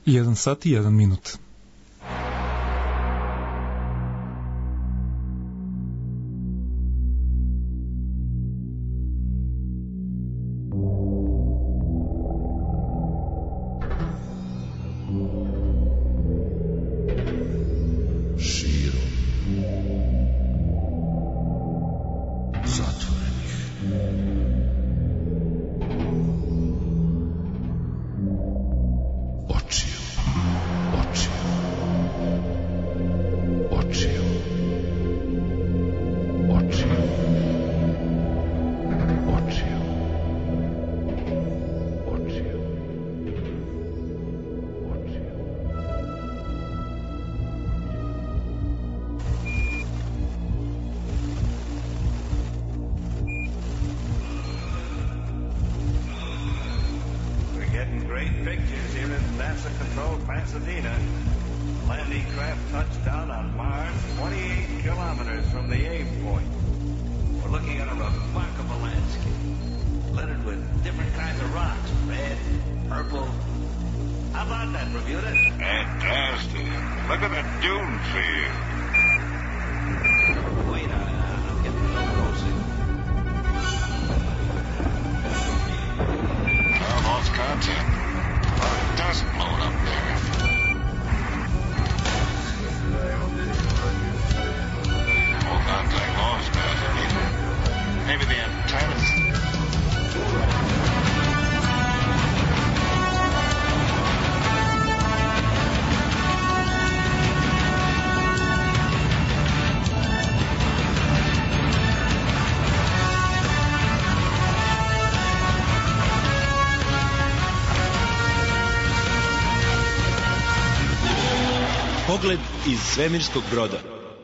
1 sat i 1 minut. Pogled iz svemirskog broda.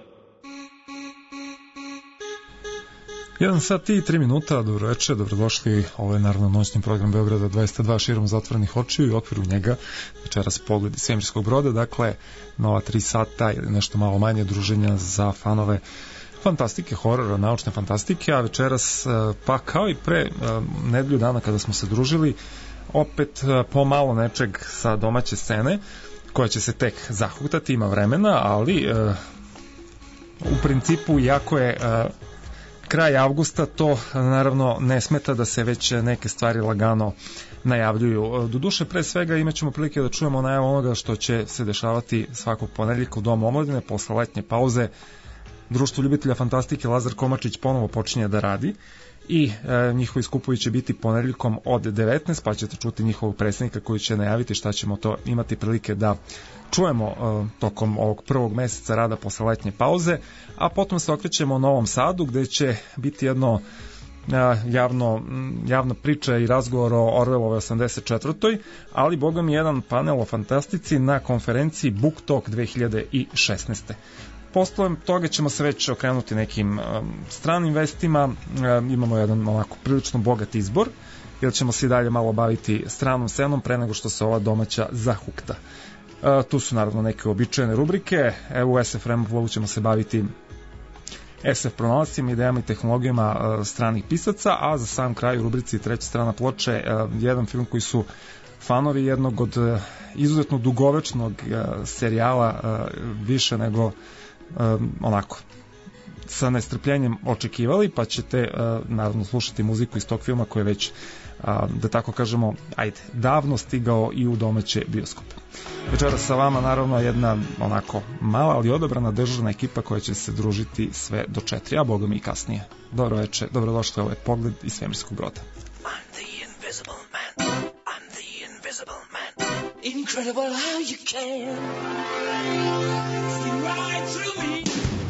1 sat i 3 minuta, dobro večer, dobrodošli. Ovo je naravno noćni program Beograda 202 širom zatvorenih očiju i u okviru njega večeras Pogled iz svemirskog broda, dakle nova 3 sata ili nešto malo manje druženja za fanove fantastike, horora, naučne fantastike, a večeras, pa kao i pre nedelju dana kada smo se družili, opet pomalo nečeg sa domaće scene koja će se tek zahuktati, ima vremena, ali u principu, iako je kraj avgusta, to naravno ne smeta da se već neke stvari lagano najavljuju. Doduše, pre svega imat ćemo prilike da čujemo najavu onoga što će se dešavati svakog ponedeljka u Domu omladine posle letnje pauze. Društvo ljubitelja fantastike Lazar Komačić ponovo počinje da radi i njihovi skupovi će biti ponedeljkom od 19, pa ćete čuti njihovog predsjednika koji će najaviti šta ćemo to imati prilike da čujemo tokom ovog prvog meseca rada posle letnje pauze, a potom se okrećemo Novom Sadu gde će biti jedno javna priča i razgovor o Orwellovoj 84. ali boga mi jedan panel o fantastici na konferenciji Book Talk 2016. Posle toga ćemo se već okrenuti nekim stranim vestima, imamo jedan onako prilično bogat izbor, jer ćemo se i dalje malo baviti stranom scenom pre nego što se ova domaća zahukta. Tu su naravno neke običajne rubrike, evo u SF Remove ćemo se baviti SF pronalascima, idejama i tehnologijama stranih pisaca, a za sam kraj u rubrici Treća strana ploče jedan film koji su fanovi jednog od izuzetno dugovečnog serijala više nego onako sa nestrpljenjem očekivali, pa ćete naravno slušati muziku iz tog filma koji je već da tako kažemo, davno stigao i u domaće bioskope. Večeras sa vama naravno jedna onako mala ali odabrana državna ekipa koja će se družiti sve do 4, a boga mi i kasnije. Dobro večer, dobrodošli, ovo je Pogled iz svemirskog broda. I'm the invisible man. I'm the invisible man. Incredible how you can see right through me.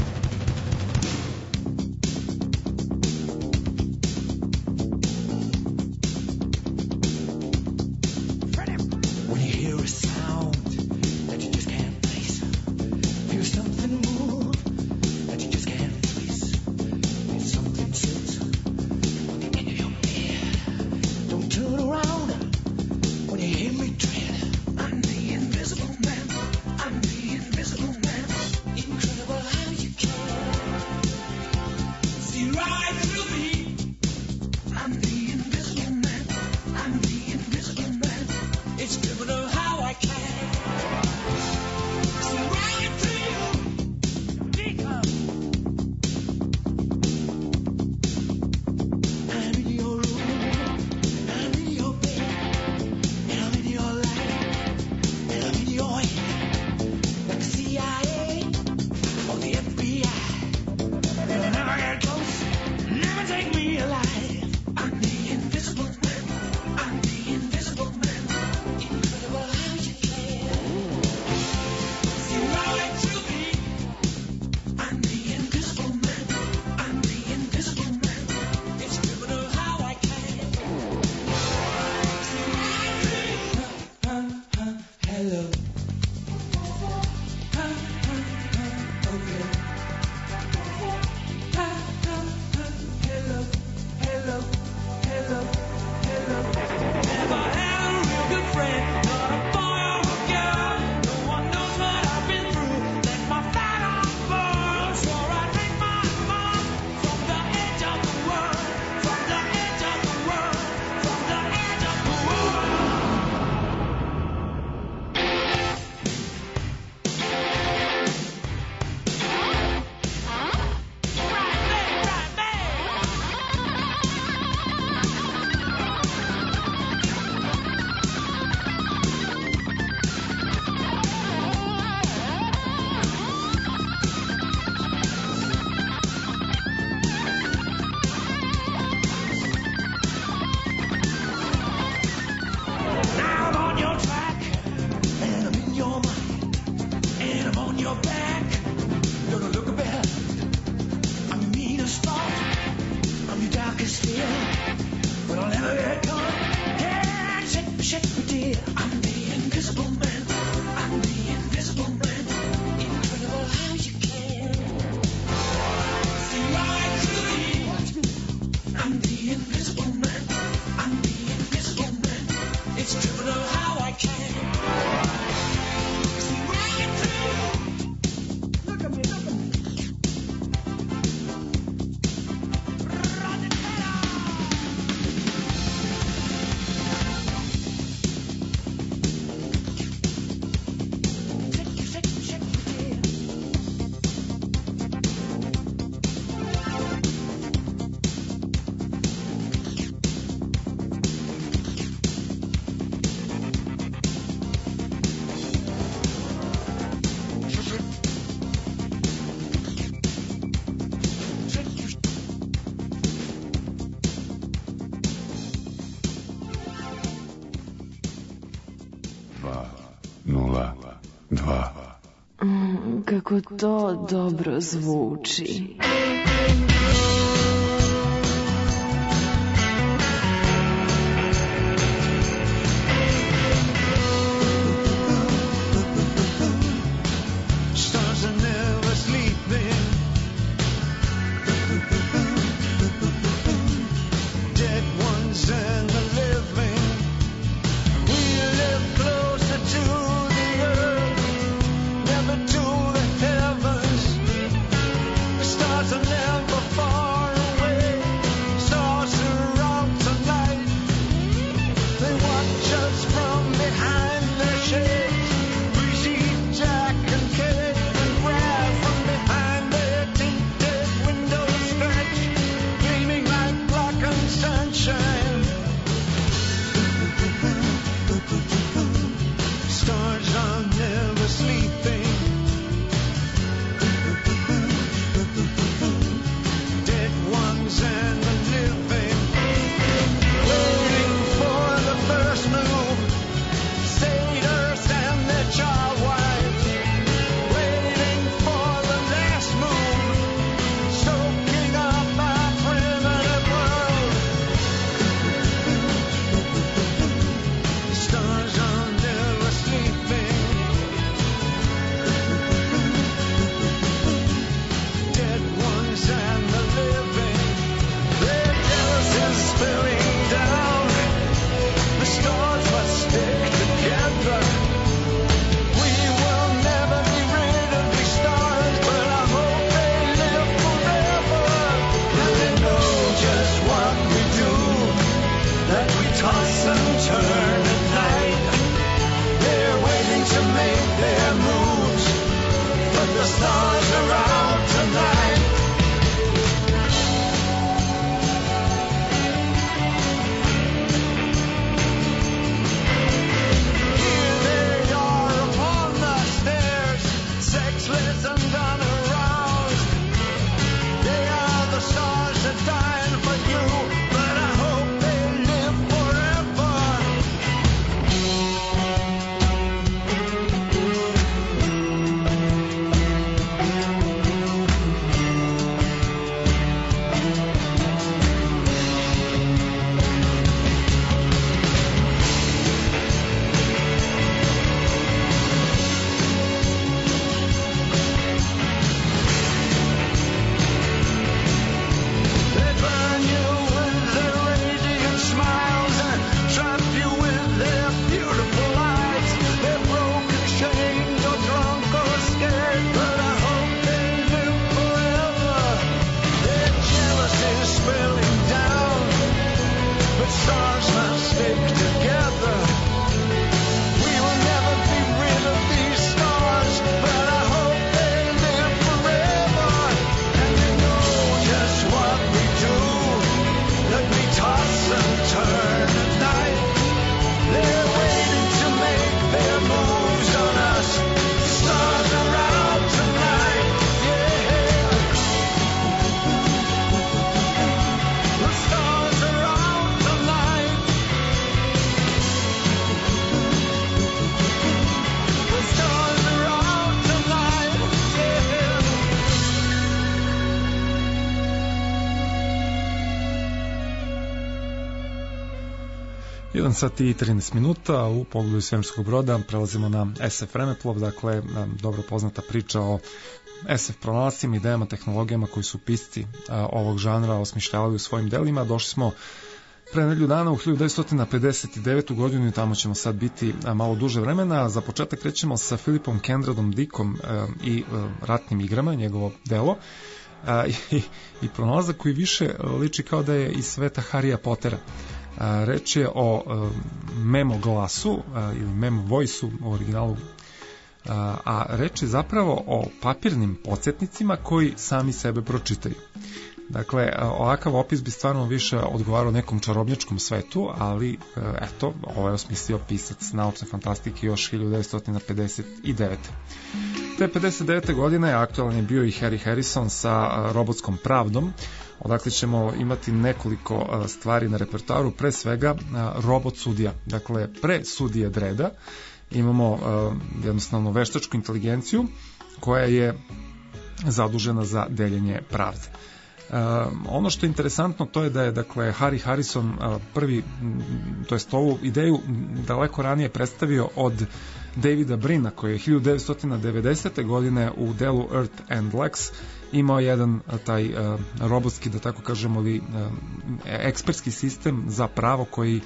When you hear a sound that you just can't place, feel something move that you just can't place, feel something sit on the end of your ear. Don't turn around when you hear me tread. I'm the invisible man. I'm the invisible man. Incredible how you can see right through me. I'm the invisible man. I'm the invisible man. It's criminal how I can Kako to dobro zvuči. 1 sat i 13 minuta u pogledu svemirskog broda. Prelazimo na SF vremeplov, dakle dobro poznata priča o SF pronalascima, idejama, tehnologijama koji su pisci ovog žanra osmišljavali u svojim delima. Došli smo pre nedelju dana u 1959. godinu i tamo ćemo sad biti malo duže vremena. Za početak krećemo sa Philipom Kendradom Dickom i ratnim igrama, njegovo delo. I pronalazak koji više liči kao da je iz sveta Harrya Pottera. Reč je o memo glasu ili memo voice-u u originalu, a reč je zapravo o papirnim podsjetnicima koji sami sebe pročitaju. Dakle, ovakav opis bi stvarno više odgovarao nekom čarobnjačkom svetu, ali eto, ovo je osmislio pisac naučne fantastike još 1959. Te 59. godine aktualan je bio i Harry Harrison sa robotskom pravdom, odakle ćemo imati nekoliko stvari na repertoaru, pre svega robot sudija. Dakle, pre sudije Dreda imamo jednostavno veštačku inteligenciju koja je zadužena za deljenje pravde. Ono što je interesantno to je da je dakle Harry Harrison prvi, to jest ovu ideju daleko ranije predstavio od Davida Brina koji je 1990. godine u delu Earth and Lex imao jedan taj robotski, da tako kažemo, ili ekspertski sistem za pravo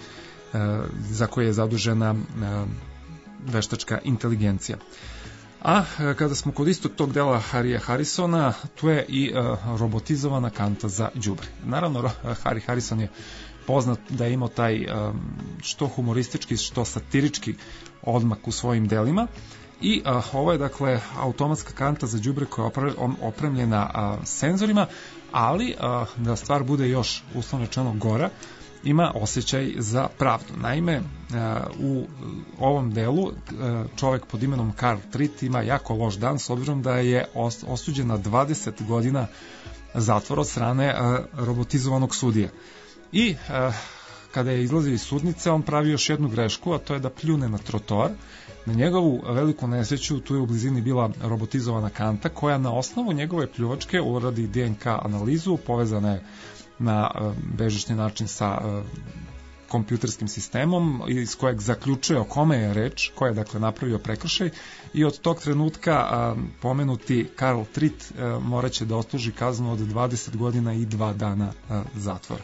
za koje je zadužena veštačka inteligencija. A kada smo kod istog tog dela Harrya Harrisona, tu je i robotizovana kanta za đubre. Naravno, Harry Harrison je poznat da je imao taj što humoristički, što satirički odmak u svojim delima. I ovo je dakle automatska kanta za đubre koja je opremljena senzorima, ali da stvar bude još uslovno rečeno gora, ima osjećaj za pravdu. Naime, u ovom delu čovek pod imenom Carl Tritt ima jako loš dan s obzirom da je osuđen na 20 godina zatvora od strane robotizovanog sudije. I kada je izlazio iz sudnice, on pravi još jednu grešku, a to je da pljune na trotoar. Na njegovu veliku nesreću tu je u blizini bila robotizovana kanta koja na osnovu njegove pljuvačke uradi DNK analizu, povezana je na bežični način sa kompjuterskim sistemom iz kojeg zaključuje o kome je reč, ko je dakle napravio prekršaj, i od tog trenutka pomenuti Carl Tritt moraće da odsluži kaznu od 20 godina i 2 dana zatvora.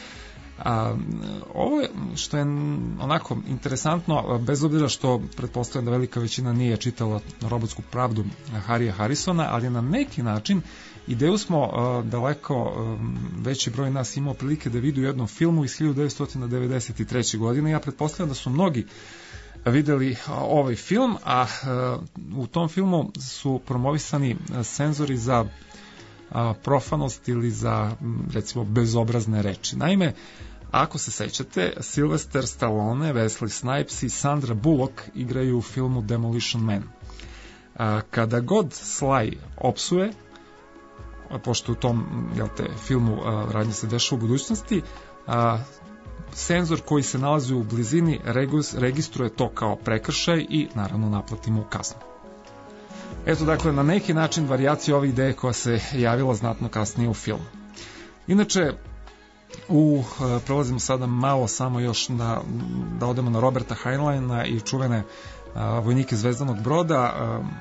Ovo je što je onako interesantno, bez obzira što pretpostavljam da velika većina nije čitala robotsku pravdu Harrya Harrisona, ali na neki način ideju smo daleko veći broj nas imao prilike da vidi u jednom filmu iz 1993. godine. Ja pretpostavljam da su mnogi videli ovaj film, a u tom filmu su promovisani senzori za profanost ili za, recimo, bezobrazne reči. Naime, ako se sećate, Sylvester Stallone, Wesley Snipes i Sandra Bullock igraju u filmu Demolition Man. Kada god Sly opsuje, pošto u tom filmu radnje se dešava u budućnosti, senzor koji se nalazi u blizini registruje to kao prekršaj i naravno naplati mu kaznu. Eto, dakle, na neki način varijacija ove ideje koja se javila znatno kasnije u filmu. Inače, prelazimo sada malo samo još da odemo na Roberta Heinleina i čuvene vojnike Zvezdanog broda.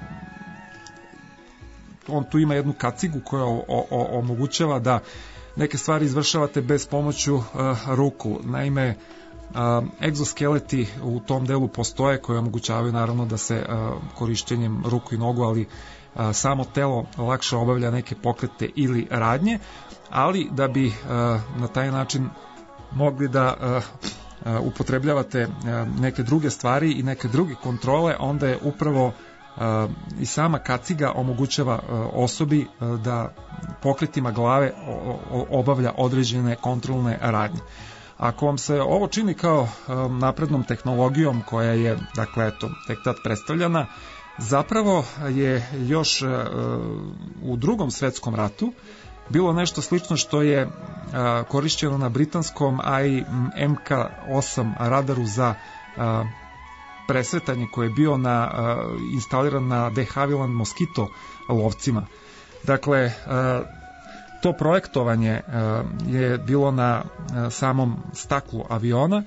On tu ima jednu kacigu koja omogućava da neke stvari izvršavate bez pomoću ruku. Naime, egzoskeleti u tom delu postoje koji omogućavaju naravno da se korišćenjem ruku i nogu, ali samo telo lakše obavlja neke pokrete ili radnje, ali da bi na taj način mogli da upotrebljavate neke druge stvari i neke druge kontrole, onda je upravo i sama kaciga omogućava osobi da pokretima glave obavlja određene kontrolne radnje. Ako vam se ovo čini kao naprednom tehnologijom koja je, dakle, eto, tek tad predstavljena, zapravo je još u Drugom svetskom ratu bilo nešto slično što je korišćeno na britanskom AI MK8 radaru za presretanje koje je bio instaliran na de Havilland Mosquito lovcima. Dakle, to projektovanje je bilo na samom staklu aviona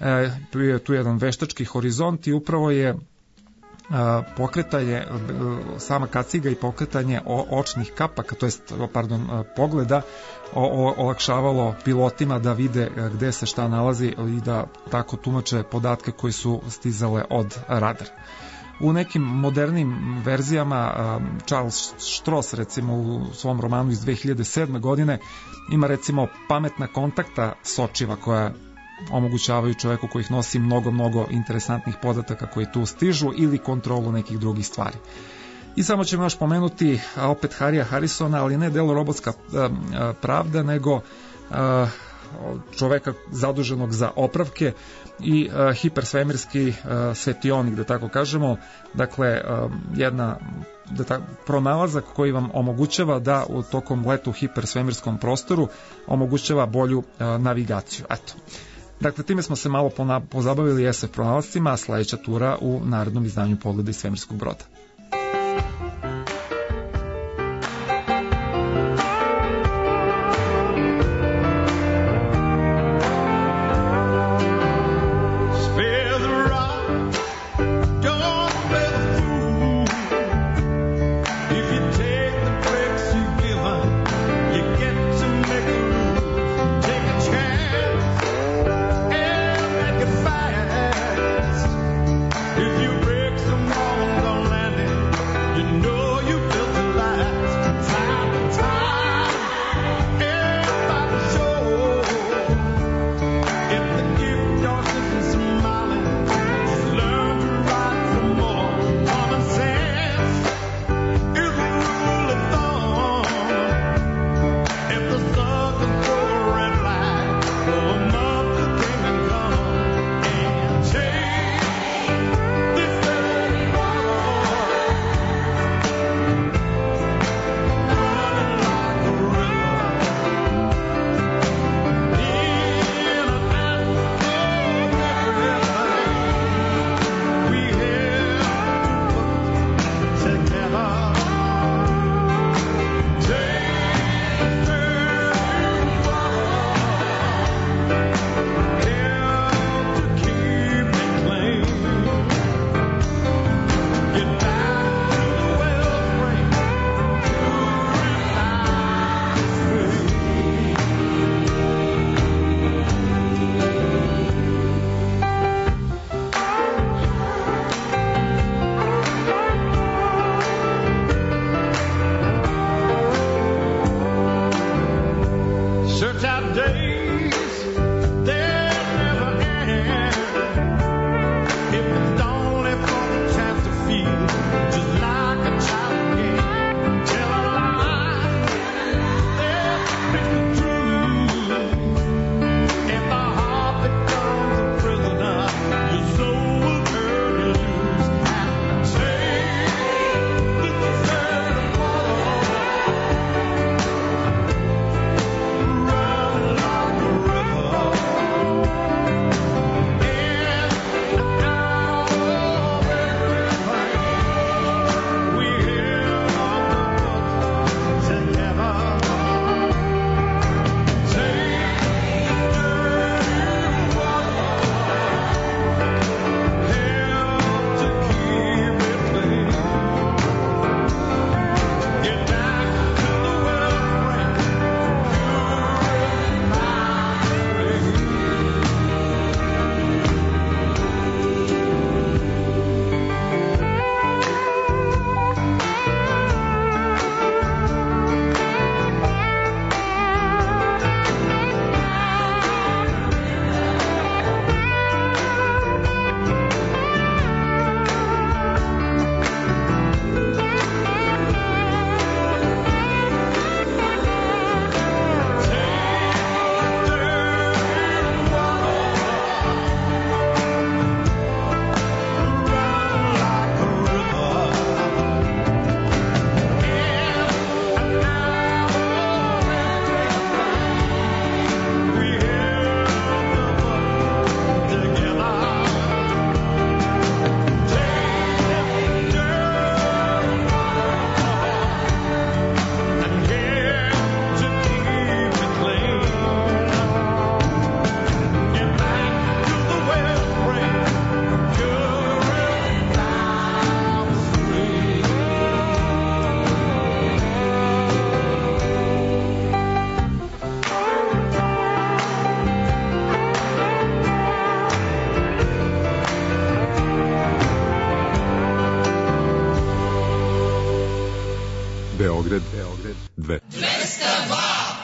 bio je tu jedan veštački horizont i upravo je pokretanje sama kaciga i pokretanje očnih kapaka, to jest pogleda olakšavalo pilotima da vide gde se šta nalazi i da tako tumače podatke koji su stizale od radara. U nekim modernim verzijama Charles Stross recimo u svom romanu iz 2007. godine ima recimo pametna kontakta sočiva koja omogućavaju čoveku koji ih nosi mnogo interesantnih podataka koji tu stižu ili kontrolu nekih drugih stvari. I samo ćemo još pomenuti opet Harrya Harrisona, ali ne delo Robotska pravda, nego čoveka zaduženog za opravke i hipersvemirski svetionik, da tako kažemo, dakle jedna pronalazak koji vam omogućava da u tokom leta u hipersvemirskom prostoru omogućava bolju navigaciju. Eto. Dakle, time smo se malo pozabavili SF pronalascima, a sledeća tura u narednom izdanju Pogleda iz svemirskog broda. If you break some bones on landing, Beograd 2. 202.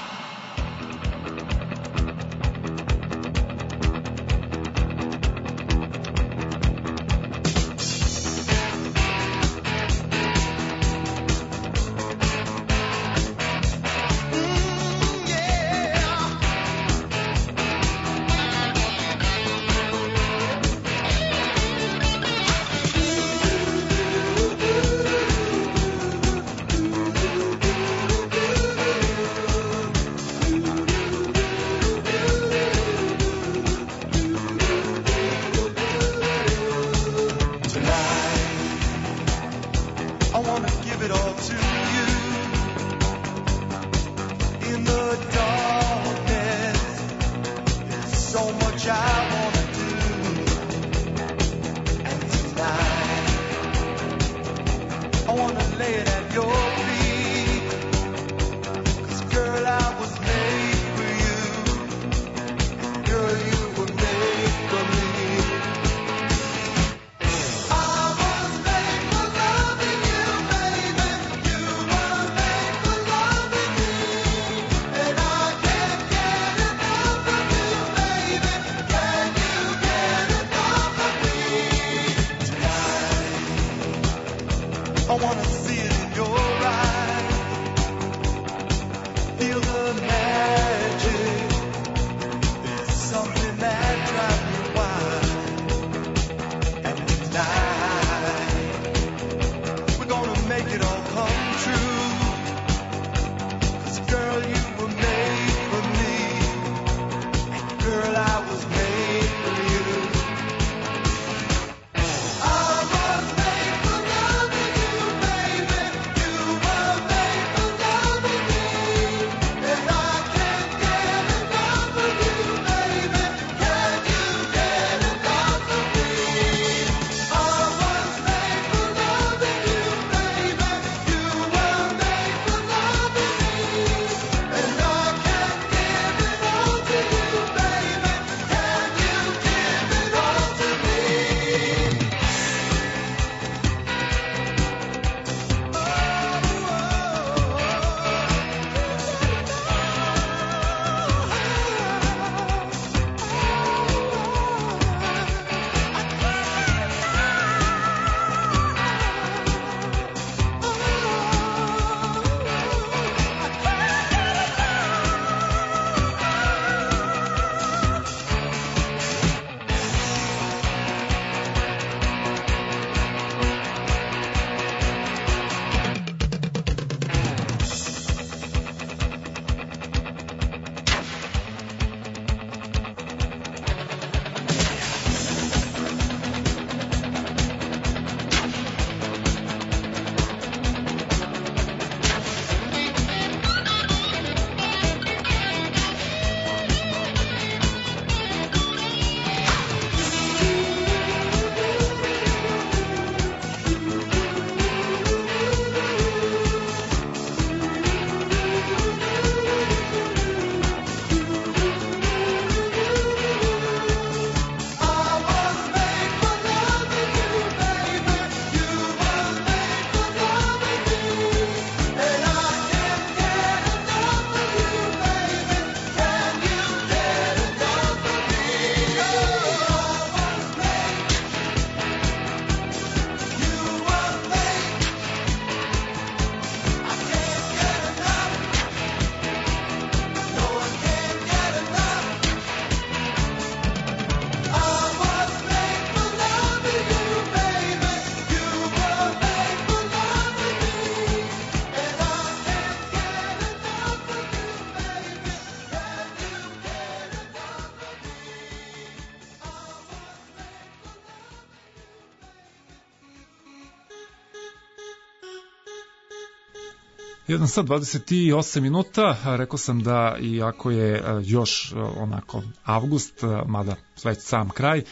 Jedan sat 28 minuta, rekao sam da iako je još onako avgust, mada već sam kraj,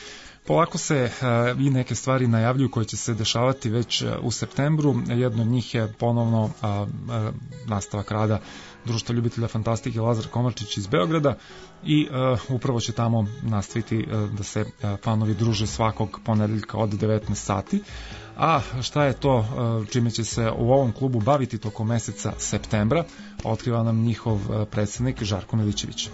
Polako se i neke stvari najavljuju koje će se dešavati već u septembru. Jedno od njih je ponovno nastavak rada Društva ljubitelja fantastike Lazar Komarčić iz Beograda i upravo će tamo nastaviti da se fanovi druže svakog ponedeljka od 19 sati. A šta je to čime će se u ovom klubu baviti tokom meseca septembra, otkriva nam njihov predsednik Žarko Milićević.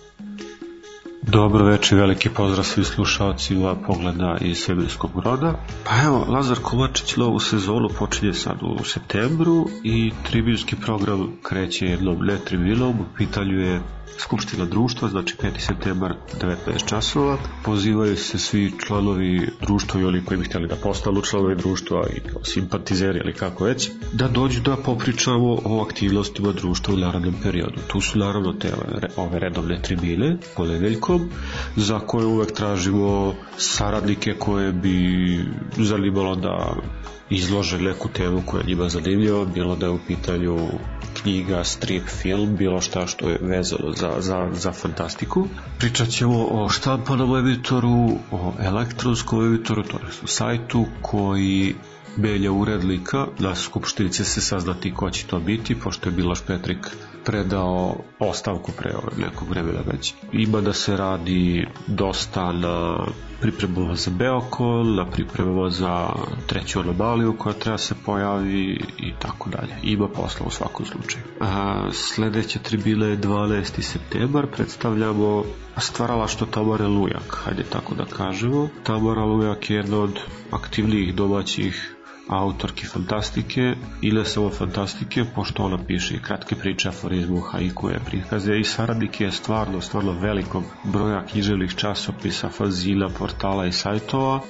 Dobro večer, veliki pozdrav svim slušalcima Pogleda iz Svemirskog Broda. Pa evo, Lazar Komarčić novu sezonu počinje sad u septembru i tribinski program kreće jednom ne tribinom. U pitanju je Skupština društva, znači 5. septembar 19 časova. Pozivaju se svi članovi društva i oni koji bi htjeli da postanu članovi društva i simpatizeri ili kako već, da dođu da popričamo o aktivnostima društva u narednom periodu. Tu su naravno te ove redovne tribine ponedeljkom, za koje uvek tražimo saradnike koje bi zanimalo da izlože neku temu koja je njima zanimljiva, bilo da je u pitanju knjiga, strip, film, bilo šta što je vezano za fantastiku. Pričat ćemo o štampanom editoru, o elektronskom editoru, to je u sajtu koji menja urednika. Na skupštini će se saznati ko će to biti, pošto je Miloš Petrik predao ostavku pre nekog vremena već. Ima da se radi dosta na pripremama za Beokon, na pripremama za treću anomaliju koja treba se pojavi i tako dalje. Ima posla u svakom slučaju. Sledeća tribina je 12. septembar. Predstavljamo stvaralaštvo Tamare Lujak, hajde tako da kažemo. Tamara Lujak je jedna od aktivnijih domaćih autorki fantastike i ne samo fantastike, pošto ona piše i kratke priče, aforizmu, haikuje, prikaze i saradnik je stvarno velikog broja književnih časopisa, fanzina, portala i sajtova.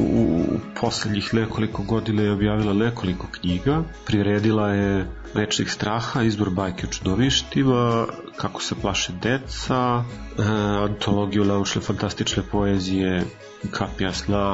U poslednjih nekoliko godina je objavila nekoliko knjiga, priredila je Rečnik straha, izbor bajke o čudovištima, Kako se plaše deca, antologiju naučne fantastične poezije Kapija sna,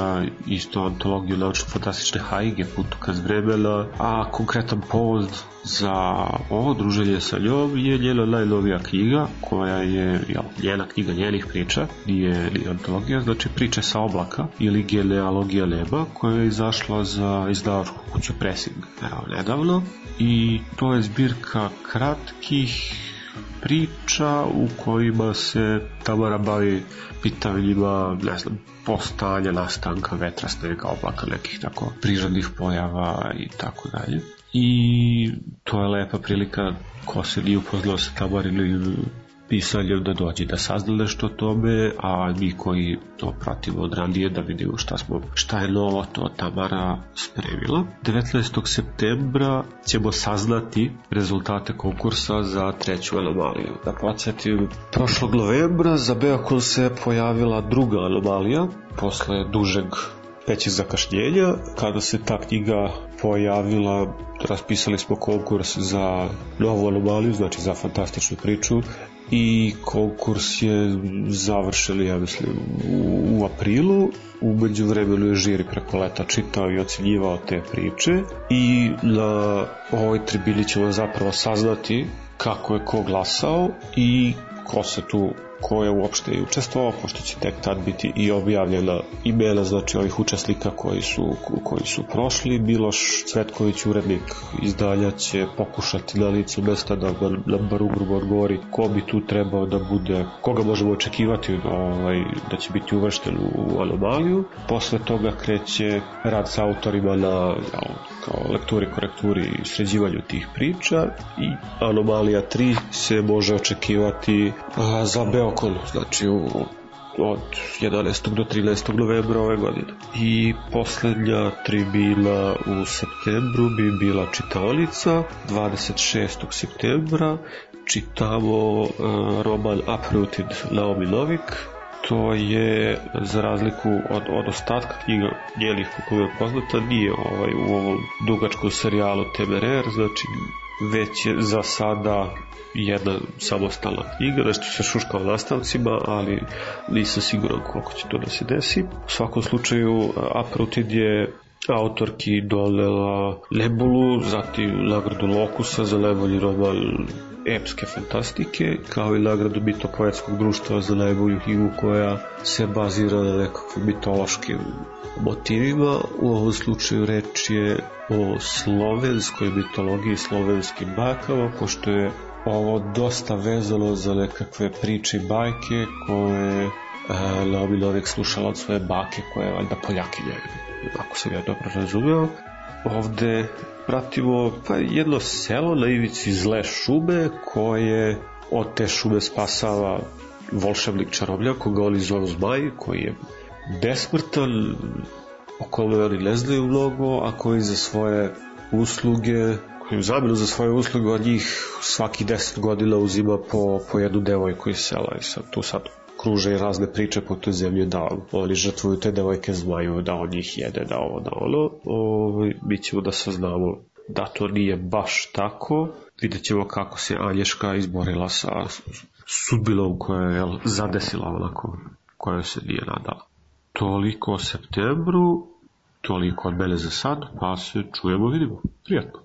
isto antologiju naučno fantastične hajge Putokaz vremena, a konkretan povod za ovo druženje sa njom je njena najnovija knjiga, koja je njena knjiga njenih priča, nije antologija, znači Priče sa oblaka ili Genealogija neba, koja je izašla za izdavačku kuću Pressing nedavno, i to je zbirka kratkih priča u kojima se Tamara bavi pitanjima, ne znam, postanja, nastanka vetra, snega, oblaka, nekih tako prirodnih pojava i tako dalje. I to je lepa prilika ko se nije upoznao sa Tamarinim pisanjem da dođe da sazna nešto o tome, a mi koji to pratimo od ranije da vidimo šta je novo to Tamara spremila. 19. septembra ćemo saznati rezultate konkursa za treću anomaliju. Da podsjetim, prošlog novembra za Beokon se pojavila druga anomalija posle dužeg većih zakašnjenja. Kada se ta knjiga pojavila, raspisali smo konkurs za novu anomaliju, znači za fantastičnu priču, i konkurs je završen, ja mislim, u aprilu. U međuvremenu je žiri preko leta čitao i ocenjivao te priče i na ovoj tribini ćemo zapravo saznati kako je ko glasao i ko je uopšte i učestvovao, pošto će tek tad biti i objavljena imena, znači ovih učesnika koji su prošli. Miloš Cvetković, urednik izdanja, će pokušati na licu mesta da nam bar ugrubo odgovori ko bi tu trebao da bude, koga možemo očekivati da će biti uvršten u anomaliju. Posle toga kreće rad sa autorima na kao lekturi, korekturi i sređivanju tih priča, i anomalija 3 se može očekivati za Beokon, znači od 11. do 13. novembra ove godine. I poslednja tribina u septembru bi bila čitaonica. 26. septembra čitamo roman Uprooted Naomi Novik. To je, za razliku od ostatka knjiga njenih kako je poznata, nije u ovom dugačkom serijalu Temerer, znači već je za sada jedna samostalna knjiga, nešto se šuška o nastavcima, ali nisam siguran koliko će to da se desi. U svakom slučaju, Uprooted je autorki donela Nebulu, zatim nagradu Lokusa za najbolji roman epske fantastike, kao i nagradu Mito-poetskog društva za najbolju knjigu koja se bazira na nekakvim mitološkim motivima. U ovom slučaju reč je o slovenskoj mitologiji, slovenskim bajkama, pošto je ovo dosta vezano za nekakve priče i bajke koje Naomi Novik slušala od svoje bake, koja je valjda Poljakinja, ako sam ja dobro razumeo. Ovde pratimo jedno selo na ivici zle šume koje od te šume spasava volšebnik čarobnjak koga oni zovu Zmaj, koji je besmrtan, o kome oni ne znaju mnogo, a koji za svoje usluge, koji u zamenu za svoje usluge od njih svaki 10 godina uzima po jednu devojku iz sela. I sad tu kruže i razne priče po toj zemlji da oni žrtvuju te devojke Zmaju, da on njih jede, da ovo, da ono. Mi ćemo da saznamo da to nije baš tako. Vidjet ćemo kako se Anješka izborila sa sudbinom koja je zadesila onako, koja se nije nadala. Toliko o septembru, toliko od mene za sad, pa se čujemo, vidimo. Prijatno.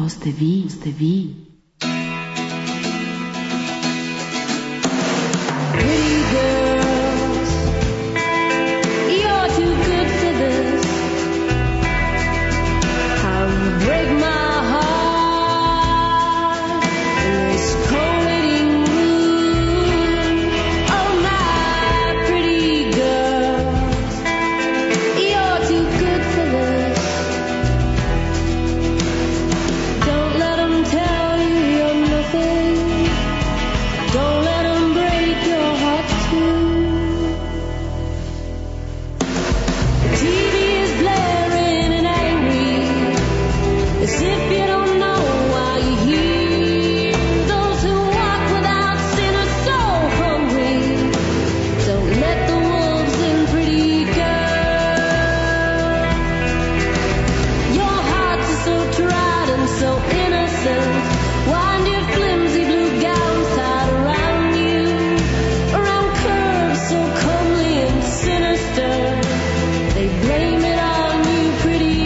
ste vi. Pretty girls, you're too good for this. How you break my heart in this cold waiting room. Oh my pretty girls, you're too good for this. Don't let them tell you you're nothing. Don't let them break your heart too. The TV is blaring and angry, as if you don't know why you're here. Those who walk without sin are so hungry. Don't let the wolves in, pretty girl. Your hearts are so tried and so innocent. Wind your flimsy blue gowns tied around you, around curves so comely and sinister. They blame it on you, pretty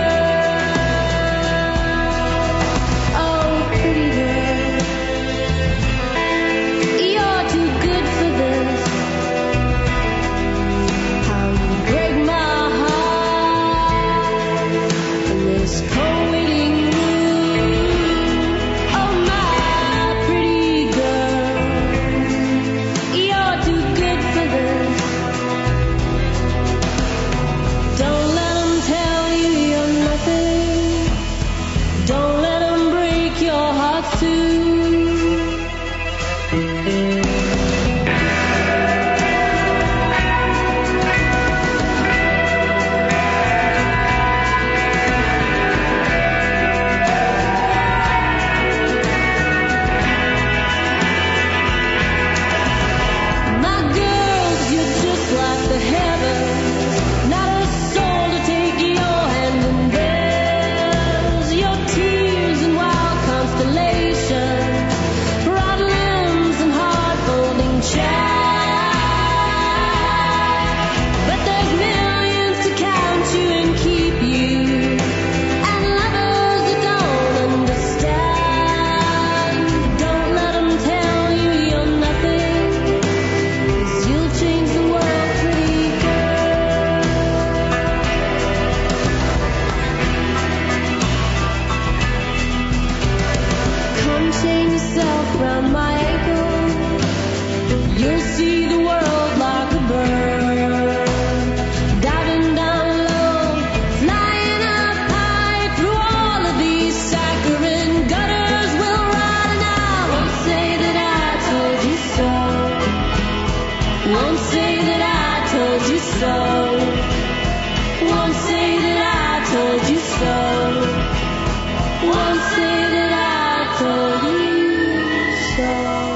girl. Oh, pretty girl, you're too good for this. How you break my heart in this cold waiting room. Oh my pretty girl, you're too good for this. Don't let them tell you you're nothing. Don't let them break your heart too. My girls, you're just like the heavens. Not a soul to take your hand in theirs. Your tears and wild constellations, broad limbs and hard folding child. But there's millions to count you and keep you, and lovers that don't understand. Don't let them tell you you're nothing, 'cause you'll change the world, pretty girl. Come chain yourself round my ankle. You'll see the world like a bird. Diving down low, flying up high through all of these saccharine gutters. We'll ride and I won't say that I told you so. Won't say that I told you so. Won't say that I told you so. Won't say that I told you so.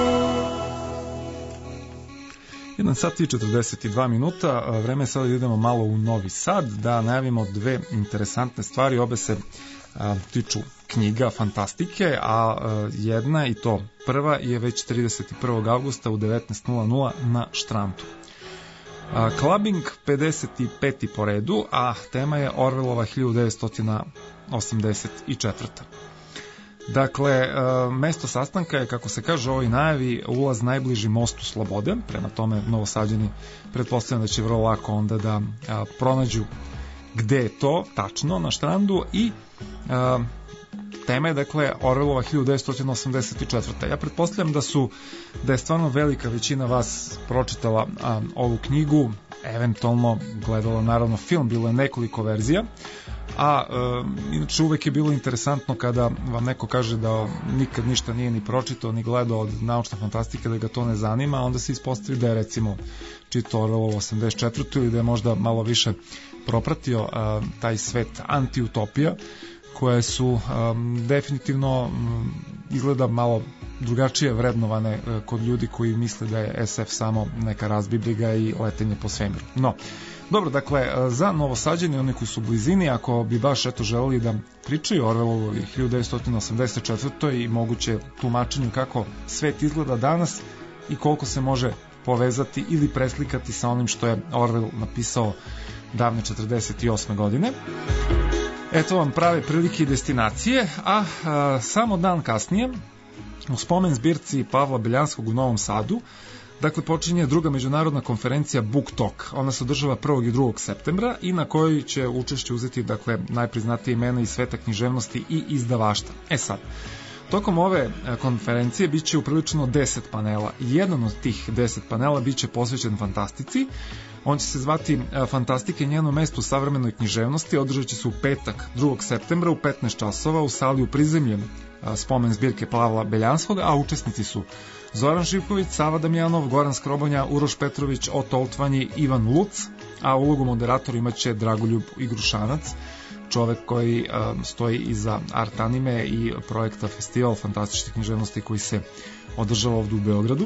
1 sat i 42 minuta, vreme je sada da idemo malo u Novi Sad, da najavimo dve interesantne stvari, obe se tiču knjiga, fantastike, a jedna i to prva je već 31. avgusta u 19:00 na Štrantu. Clubbing 55. po redu, a tema je Orwellova 1984. Dakle, mesto sastanka je, kako se kaže u ovoj najavi, ulaz najbliži mostu Slobode, prema tome Novosađani pretpostavljam da će vrlo lako onda da pronađu gde je to tačno na Štrandu i tema je, dakle, Orwellova 1984. Ja pretpostavljam da je stvarno velika većina vas pročitala ovu knjigu, eventualno gledala naravno film, bilo je nekoliko verzija, a inače uvek je bilo interesantno kada vam neko kaže da nikad ništa nije ni pročitao ni gledao od naučne fantastike, da ga to ne zanima, onda se ispostavi da je recimo čitao Orwellovu 84. ili da je možda malo više propratio taj svet antiutopija, koje su definitivno izgleda malo drugačije vrednovane kod ljudi koji misle da je SF samo neka razbibliga i letenje po svemiru. No, dobro, dakle, za Novosađani, oni koji su u blizini, ako bi baš želeli da pričaju o Orwellovu 1984. i moguće tumačenju kako svet izgleda danas i koliko se može povezati ili preslikati sa onim što je Orwell napisao davne 48. godine. Eto vam prave prilike i destinacije, a samo dan kasnije u spomen zbirci Pavla Beljanskog u Novom Sadu, dakle, počinje druga međunarodna konferencija Book Talk. Ona se održava 1. i 2. septembra i na kojoj će učešće uzeti, dakle, najpriznatije imena iz sveta književnosti i izdavaštva. Sad, tokom ove konferencije biće uprilično 10 panela. Jedan od tih 10 panela biće posvećen fantastici. On će se zvati Fantastike njeno mesto u savremenoj književnosti. Održat će se u petak 2. septembra u 15 časova u sali u prizemljem spomen zbirke Pavla Beljanskog, a učesnici su Zoran Živković, Sava Damjanov, Goran Skrobonja, Uroš Petrović, Oto Oltvanji, Ivan Luc, a ulogu moderatora imaće Dragoljub Igrušanac, čovek koji stoji iza art anime i projekta Festival fantastične književnosti koji se održava ovdje u Beogradu.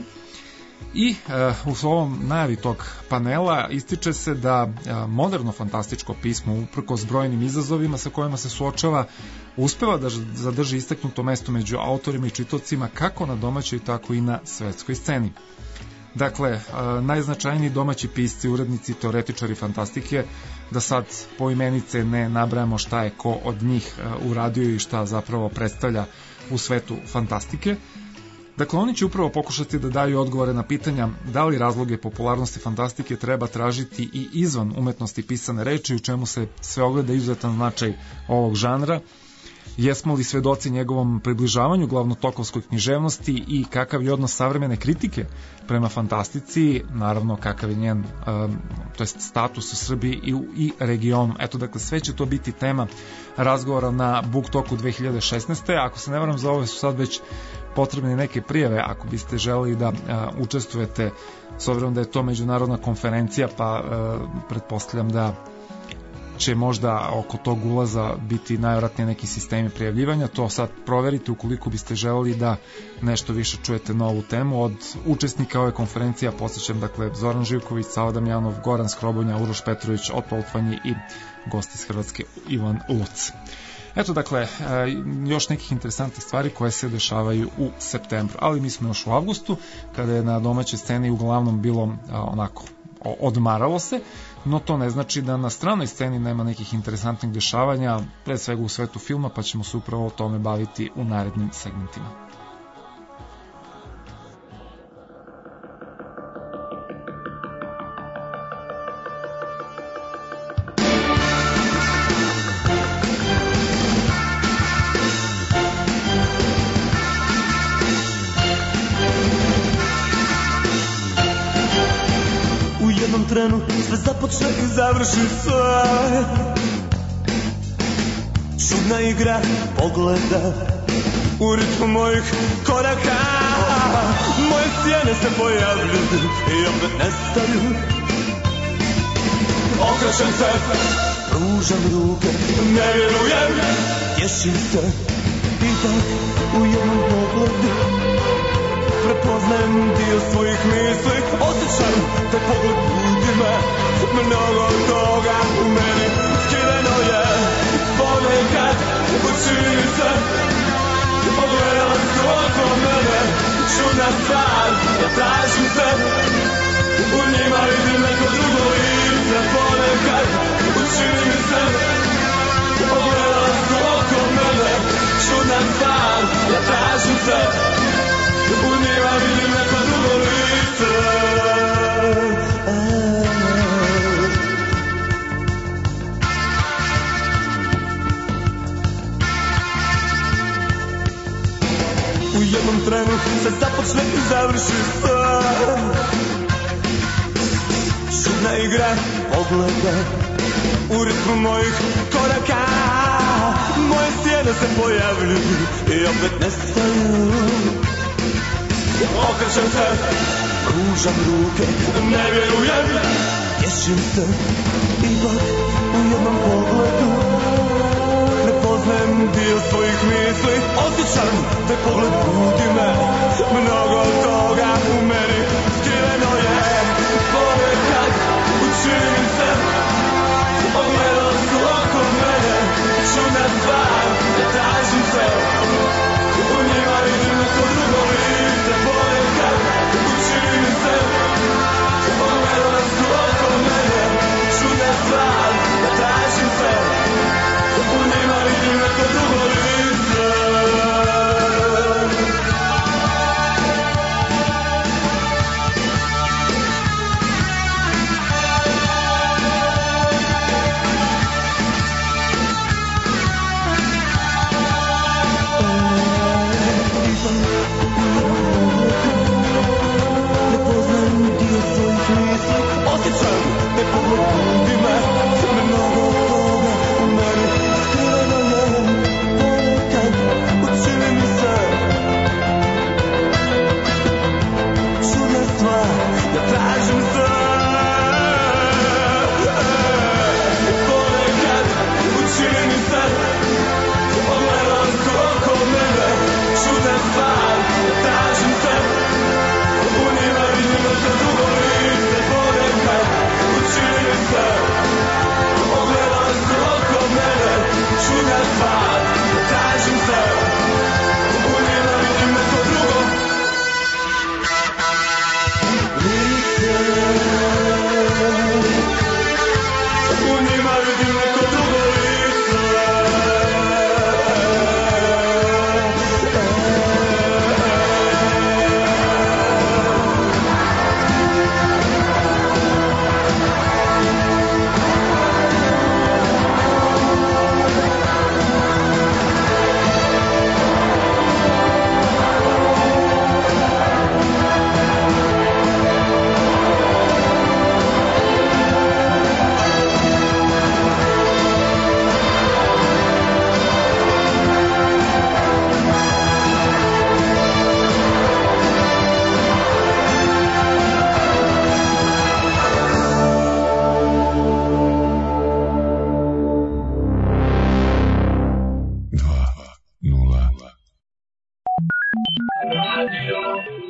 I u ovom najavi tog panela ističe se da moderno fantastičko pismo, uprkos brojnim izazovima sa kojima se suočava, uspeva da zadrži istaknuto mesto među autorima i čitaocima kako na domaćoj, tako i na svetskoj sceni. Dakle, najznačajniji domaći pisci, urednici, teoretičari fantastike, da sad poimenice ne nabrajamo šta je ko od njih uradio i šta zapravo predstavlja u svetu fantastike. Dakle, oni će upravo pokušati da daju odgovore na pitanja da li razloge popularnosti fantastike treba tražiti i izvan umetnosti pisane reči, u čemu se sve ogleda izuzetan značaj ovog žanra, jesmo li svedoci njegovom približavanju glavnotokovskoj književnosti i kakav je odnos savremene kritike prema fantastici, naravno kakav je njen to jest status u Srbiji i regionu. Eto, dakle, sve će to biti tema razgovora na Book Talku 2016. Ako se ne varam, za ove su sad već potrebne neke prijave ako biste želeli da učestvujete, s obzirom da je to međunarodna konferencija, pa pretpostavljam da će možda oko tog ulaza biti najvjerojatnije neki sistemi prijavljivanja. To sad proverite ukoliko biste želeli da nešto više čujete na ovu temu. Od učesnika ove konferencije podsjećam, dakle, Zoran Živković, Sava Damjanov, Goran Skrobonja, Uroš Petrović, Oto Oltvanji i gost iz Hrvatske Ivan Luc. Eto, dakle, još nekih interesantnih stvari koje se dešavaju u septembru, ali mi smo još u avgustu, kada je na domaćoj sceni uglavnom bilo onako odmaralo se, no to ne znači da na stranoj sceni nema nekih interesantnih dešavanja, pre svega u svetu filma, pa ćemo se upravo o tome baviti u narednim segmentima. Trenu sve započne i završi sve. Čudna igra pogleda u ritmu mojih koraka. Moje sjene se pojavljuju i opet nestaju. Okrećem se, pružam ruke, ne vjerujem, tješim se. Ipak u jednom pogledu prepoznajem dio svojih misli. Osjećam te pogled budi me, mnogo toga u meni skriveno je. Ponekad učini mi se, pogledala su oko mene. Čudna stvar, ja tražim te, u njima vidim neko drugo lice. Ponekad učini mi se, pogledala su oko mene. Čudna stvar, ja tražim te, u njima vidim neko drugo lice. U jednom trenu se započne i završi sve. Čudna igra pogleda u ritmu mojih koraka. Moje sjene se pojavljuju i opet nestaju. Okrećem se, pružam ruke, ne vjerujem, tješim se. Ipak u jednom pogledu prepoznajem dio svojih misli. Osjećam te pogled budi me, mnogo toga u meni skriveno je. Ponekad učini mi se, pogledala su oko mene. Čudna stvar, ja tražim te, u njima vidim neko drugo lice. Ponekad učini mi se, pogledala su oko mene. Čudna stvar, ja tražim te, u njima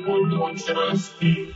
budućnosti.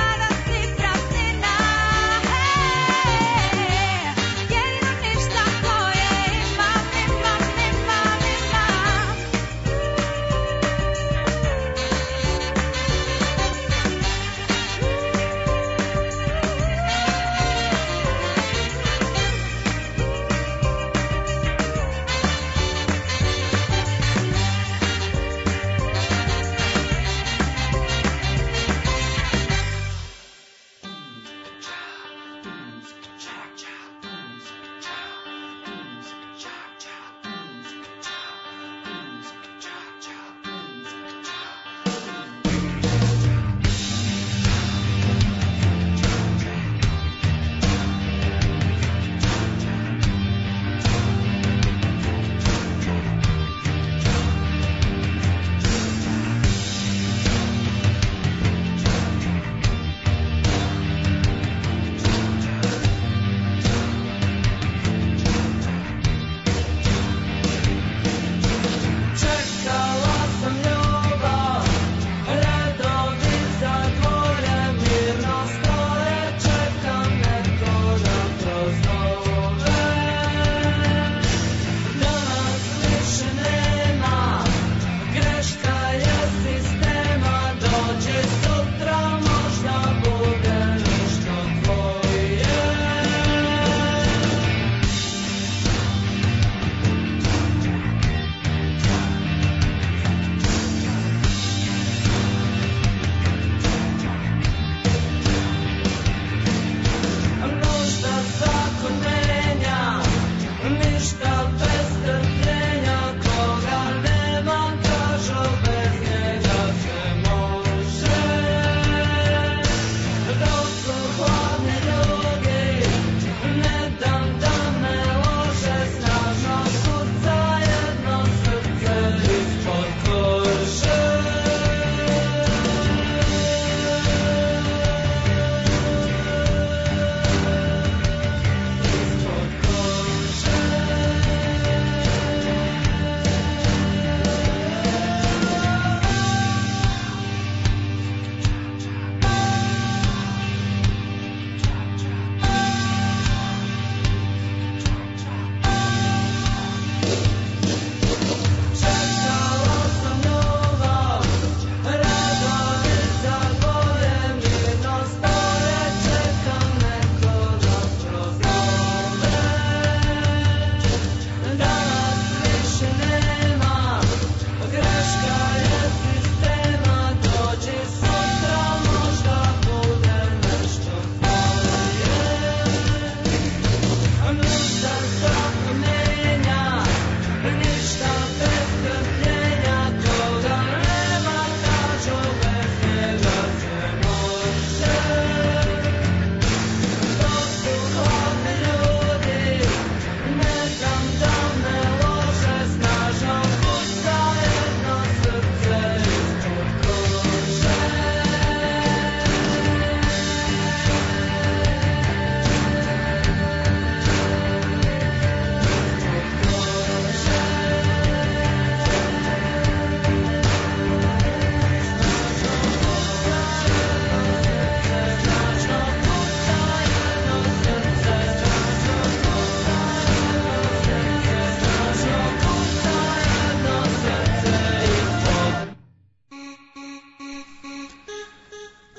Jedino ništa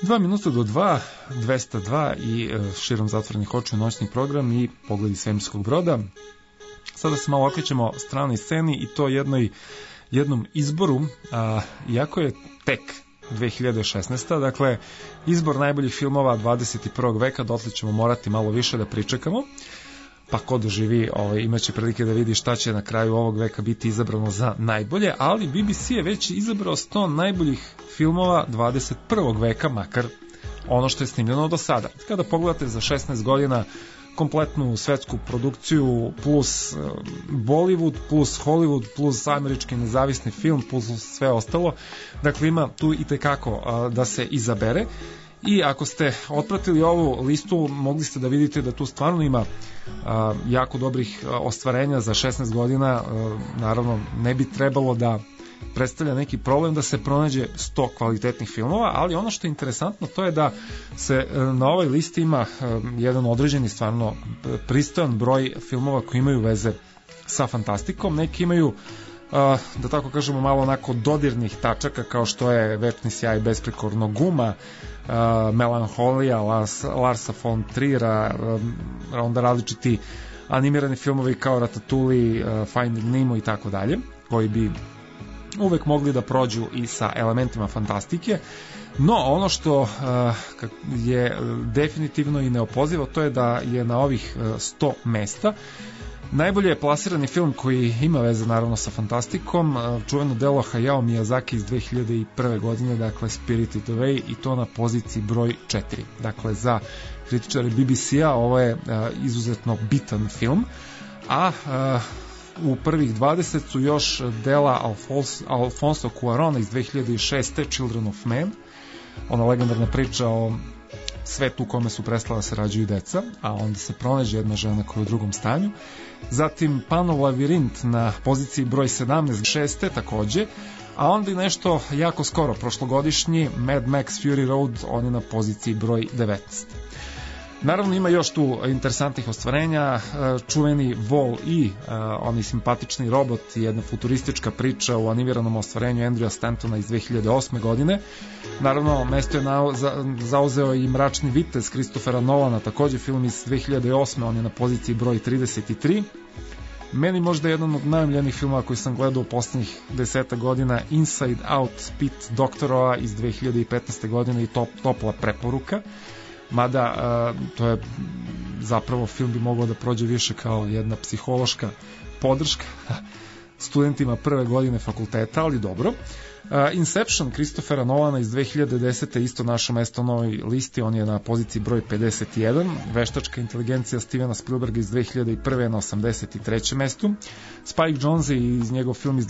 22 minuta do 2, 202 i širom zatvorenih očiju noćni program i pogledi svemirskog broda. Sada se malo okrećemo stranoj sceni i to jednom izboru, iako je tek 2016. Dakle, izbor najboljih filmova 21. veka, dotle ćemo morati malo više da pričekamo. Pa ko doživi, imaće prilike da vidi šta će na kraju ovog veka biti izabrano za najbolje, ali BBC je već izabrao 100 najboljih filmova 21. veka, makar ono što je snimljeno do sada. Kada pogledate za 16 godina kompletnu svetsku produkciju plus Bollywood, plus Hollywood, plus američki nezavisni film, plus sve ostalo, dakle ima tu i tekako da se izabere. I ako ste otpratili ovu listu, mogli ste da vidite da tu stvarno ima jako dobrih ostvarenja za 16 godina. Naravno, ne bi trebalo da predstavlja neki problem da se pronađe 100 kvalitetnih filmova, ali ono što je interesantno to je da se na ovoj listi ima jedan određeni, stvarno pristojan broj filmova koji imaju veze sa fantastikom. Neki imaju, da tako kažemo, malo onako dodirnih tačaka, kao što je Večni sjaj besprekornog uma, Melanholija Larsa von Triera, onda različiti animirani filmovi kao Ratatouille, Finding Nemo i tako dalje, koji bi uvek mogli da prođu i sa elementima fantastike. No, ono što je definitivno i neopozivo, to je da je na ovih 100 mesta najbolje je plasirani film koji ima veze naravno sa fantastikom, čuveno delo Hayao Miyazaki iz 2001. godine, dakle Spirited Away, i to na poziciji broj 4. Dakle, za kritičare BBC-a ovo je izuzetno bitan film, a u prvih 20 su još dela Alfonso Cuarona iz 2006. Children of Men, ona legendarna priča o svetu u kome su prestala da se rađaju deca, a onda se pronađe jedna žena koja je u drugom stanju. Zatim Panov lavirint na poziciji broj 17, 6. takođe, a onda i nešto jako skoro, prošlogodišnji Mad Max Fury Road, on je na poziciji broj 19. Naravno ima još tu interesantnih ostvarenja, čuveni Wall-E, onaj simpatični robot, jedna futuristička priča u animiranom ostvarenju Andrewa Stantona iz 2008. godine. Naravno, mesto je zauzeo i Mračni vitez Christophera Nolana, takođe film iz 2008. on je na poziciji broj 33. Meni možda jedan od najomiljenijih filmova koji sam gledao u poslednjih 10 godina, Inside Out Pete Doctorova iz 2015. godine i topla preporuka. Mada to je zapravo film bi mogao da prođe više kao jedna psihološka podrška studentima prve godine fakulteta, ali dobro. Inception Christophera Nolana iz 2010. isto našo mesto na ovoj listi, on je na poziciji broj 51. Veštačka inteligencija Stevena Spielberga iz 2001. na 83. mestu. Spike Jonze iz njegov film iz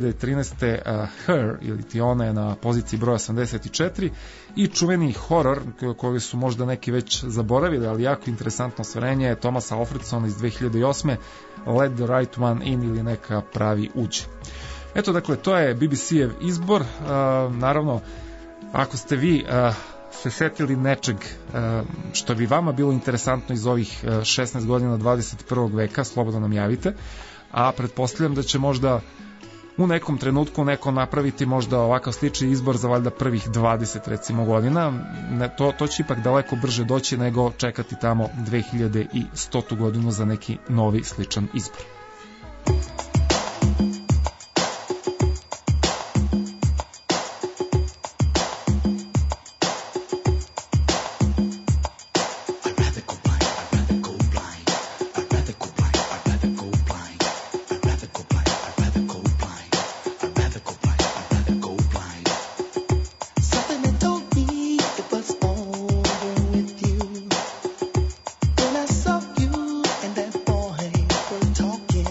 2013. Her ili ti ona je na poziciji broj 84. I čuveni horor koji su možda neki već zaboravili, ali jako interesantno ostvarenje je Thomasa Alfredsona iz 2008. Let the right one in ili Neka pravi uđe. Eto, dakle, to je BBC-ev izbor. Naravno, ako ste vi se setili nečeg što bi vama bilo interesantno iz ovih 16 godina 21. veka, slobodno nam javite, a pretpostavljam da će možda u nekom trenutku neko napraviti možda ovakav slični izbor za valjda prvih 20 recimo godina. To će ipak daleko brže doći nego čekati tamo 2100. godinu za neki novi sličan izbor. Talking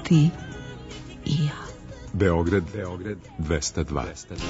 ti i ja. Beograd 202.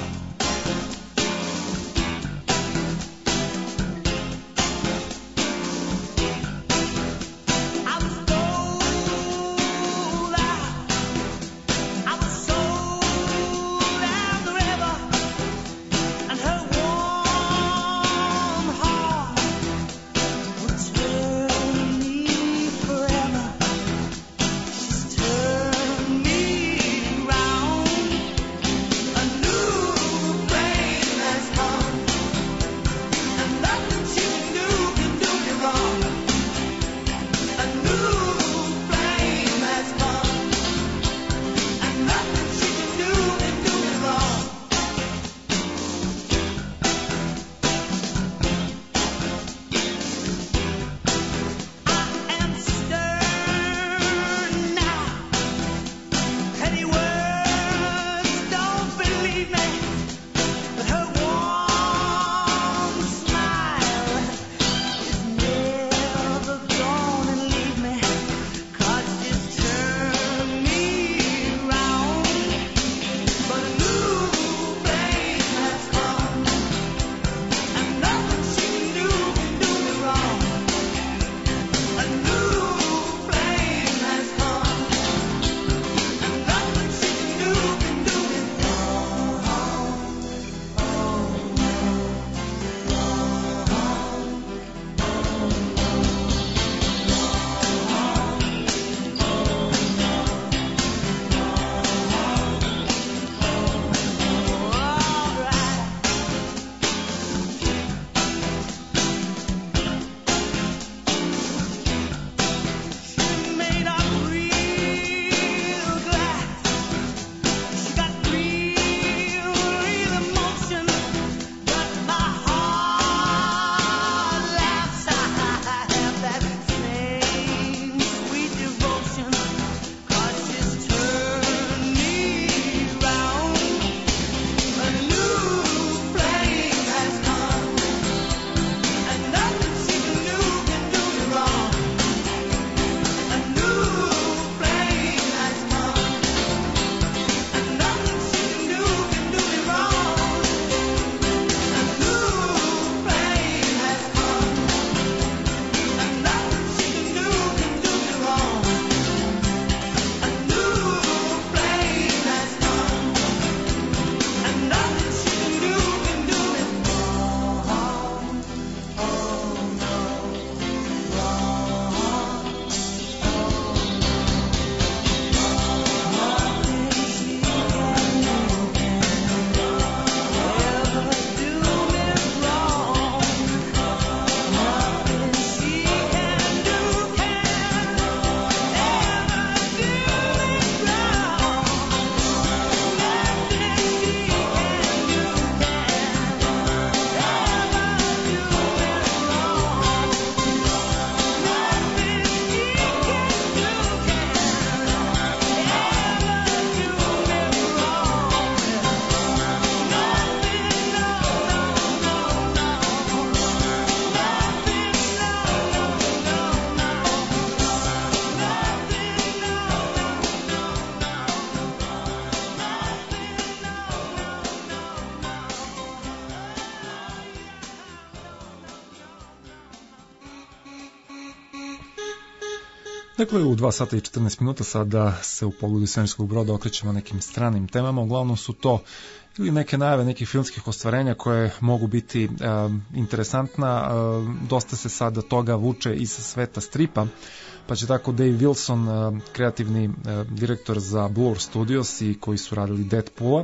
Dakle, u 2 sata i 14 minuta sada se u pogledu svemirskog broda okrećemo nekim stranim temama. Uglavnom su to ili neke najave nekih filmskih ostvarenja koje mogu biti interesantna. Dosta se sada toga vuče iz sveta stripa, pa će tako Dave Wilson, kreativni direktor za Blur Studios i koji su radili Deadpoola,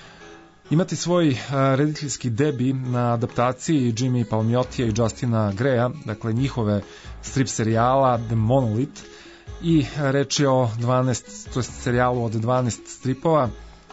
imati svoj rediteljski debi na adaptaciji Jimmy Palmiotija i Justina Greya, dakle njihove strip serijala The Monolith, i reč je o 12, to je serijalu od 12 stripova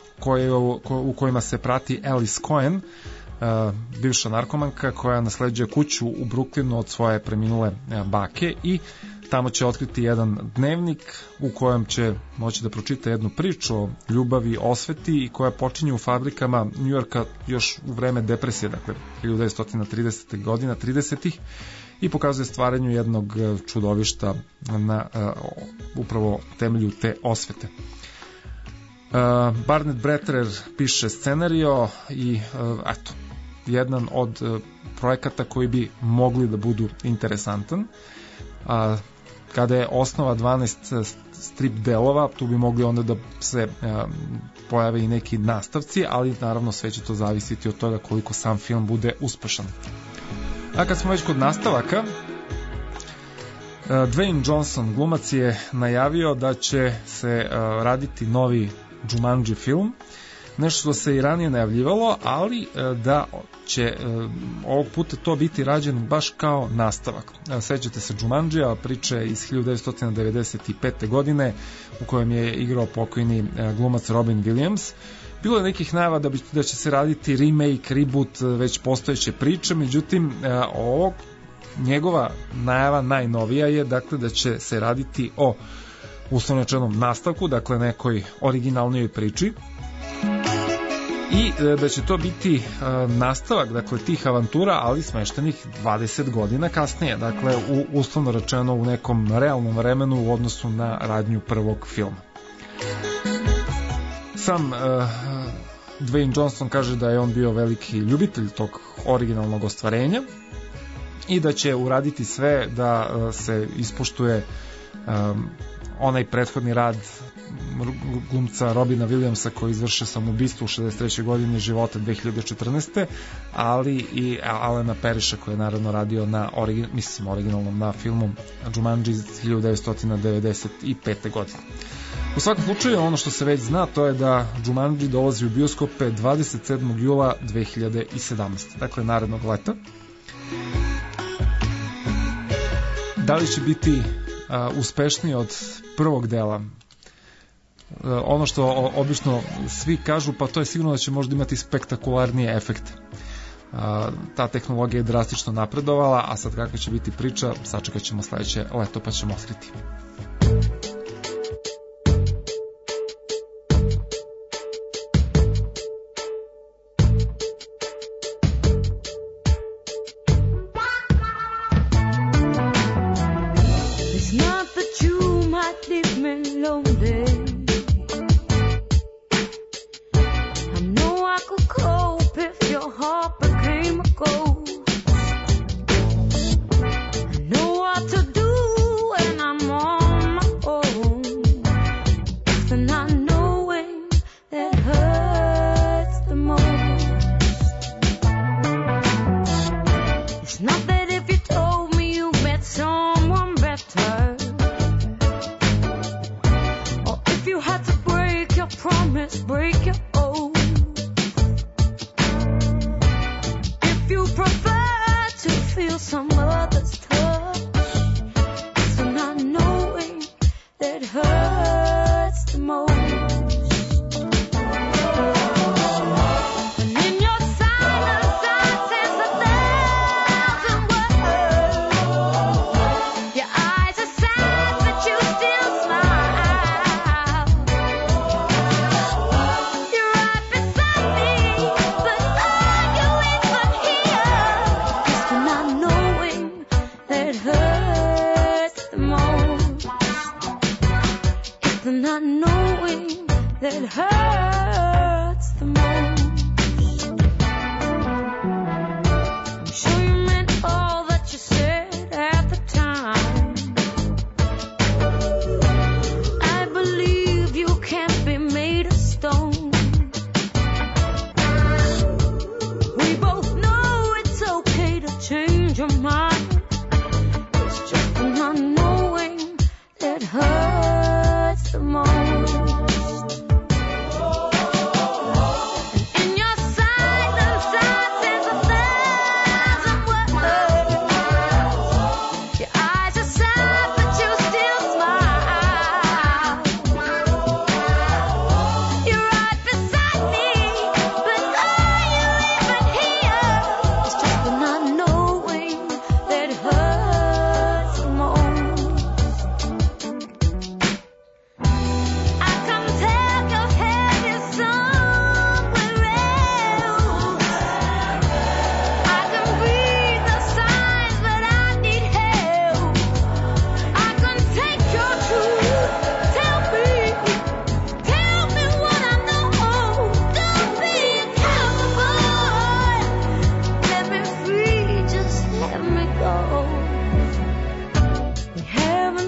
u kojima se prati Alice Cohen, bivša narkomanka koja nasleđuje kuću u Brooklynu od svoje preminule bake, i tamo će otkriti jedan dnevnik u kojem će moći da pročita jednu priču o ljubavi, osveti, i koja počinje u fabrikama Njujorka još u vreme depresije, dakle 1930. godina, 30-ih, i pokazuje stvaranju jednog čudovišta na upravo temelju te osvete. Barnett Bretterer piše scenario i eto, jedan od projekata koji bi mogli da budu interesantan. Kada je osnova 12 strip delova, tu bi mogli onda da se pojave i neki nastavci, ali naravno sve će to zavisiti od toga koliko sam film bude uspešan. A kad smo već kod nastavaka, Dwayne Johnson, glumac, je najavio da će se raditi novi Jumanji film, nešto što se i ranije najavljivalo, ali da će ovog puta to biti rađen baš kao nastavak. Sećate se Jumanjija, priče iz 1995. godine u kojem je igrao pokojni glumac Robin Williams. Bilo je nekih najava da će se raditi remake, reboot već postojeće priče, međutim njegova najava najnovija je dakle da će se raditi o uslovnočenom nastavku, dakle nekoj originalnijoj priči, i da će to biti nastavak, dakle, tih avantura, ali smeštenih 20 godina kasnije, dakle uslovno rečeno u nekom realnom vremenu u odnosu na radnju prvog filma. Sam Dwayne Johnson kaže da je on bio veliki ljubitelj tog originalnog ostvarenja i da će uraditi sve da se ispoštuje onaj prethodni rad glumca Robina Williamsa koji izvršio samoubistvo u 63. godini života 2014. ali i Alana Parrisha koji je naravno radio na originalnom na filmu Jumanji iz 1995. godine. U svakom slučaju, ono što se već zna, to je da Jumanji dolazi u bioskope 27. jula 2017. Dakle, narednog leta. Da li će biti uspešniji od prvog dela? Ono što obično svi kažu, pa to je sigurno da će možda imati spektakularnije efekte. Ta tehnologija je drastično napredovala, a sad kakva će biti priča, sačekat ćemo sledeće leto pa ćemo otkriti.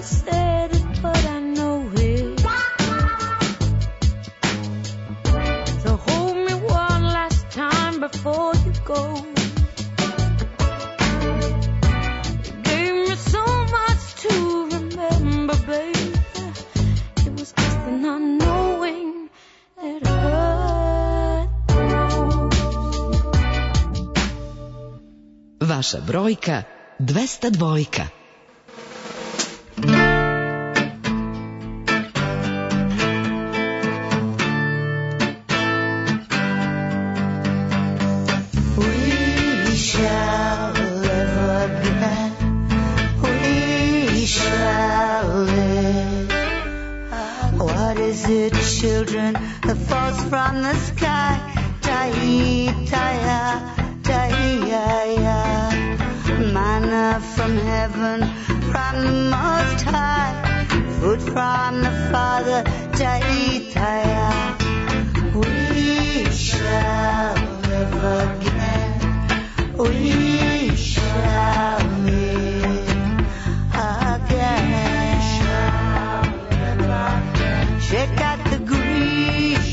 said it, but I know it. So hold me one last time before you go. You gave me so much to remember, baby. It was just the not knowing that hurt most. Vaša brojka 202. Children that falls from the sky, Taitaya, Taiyaya, manna from heaven, from the Most High, food from the Father, Taitaya. We shall live again. We shall live again. Check out the grief.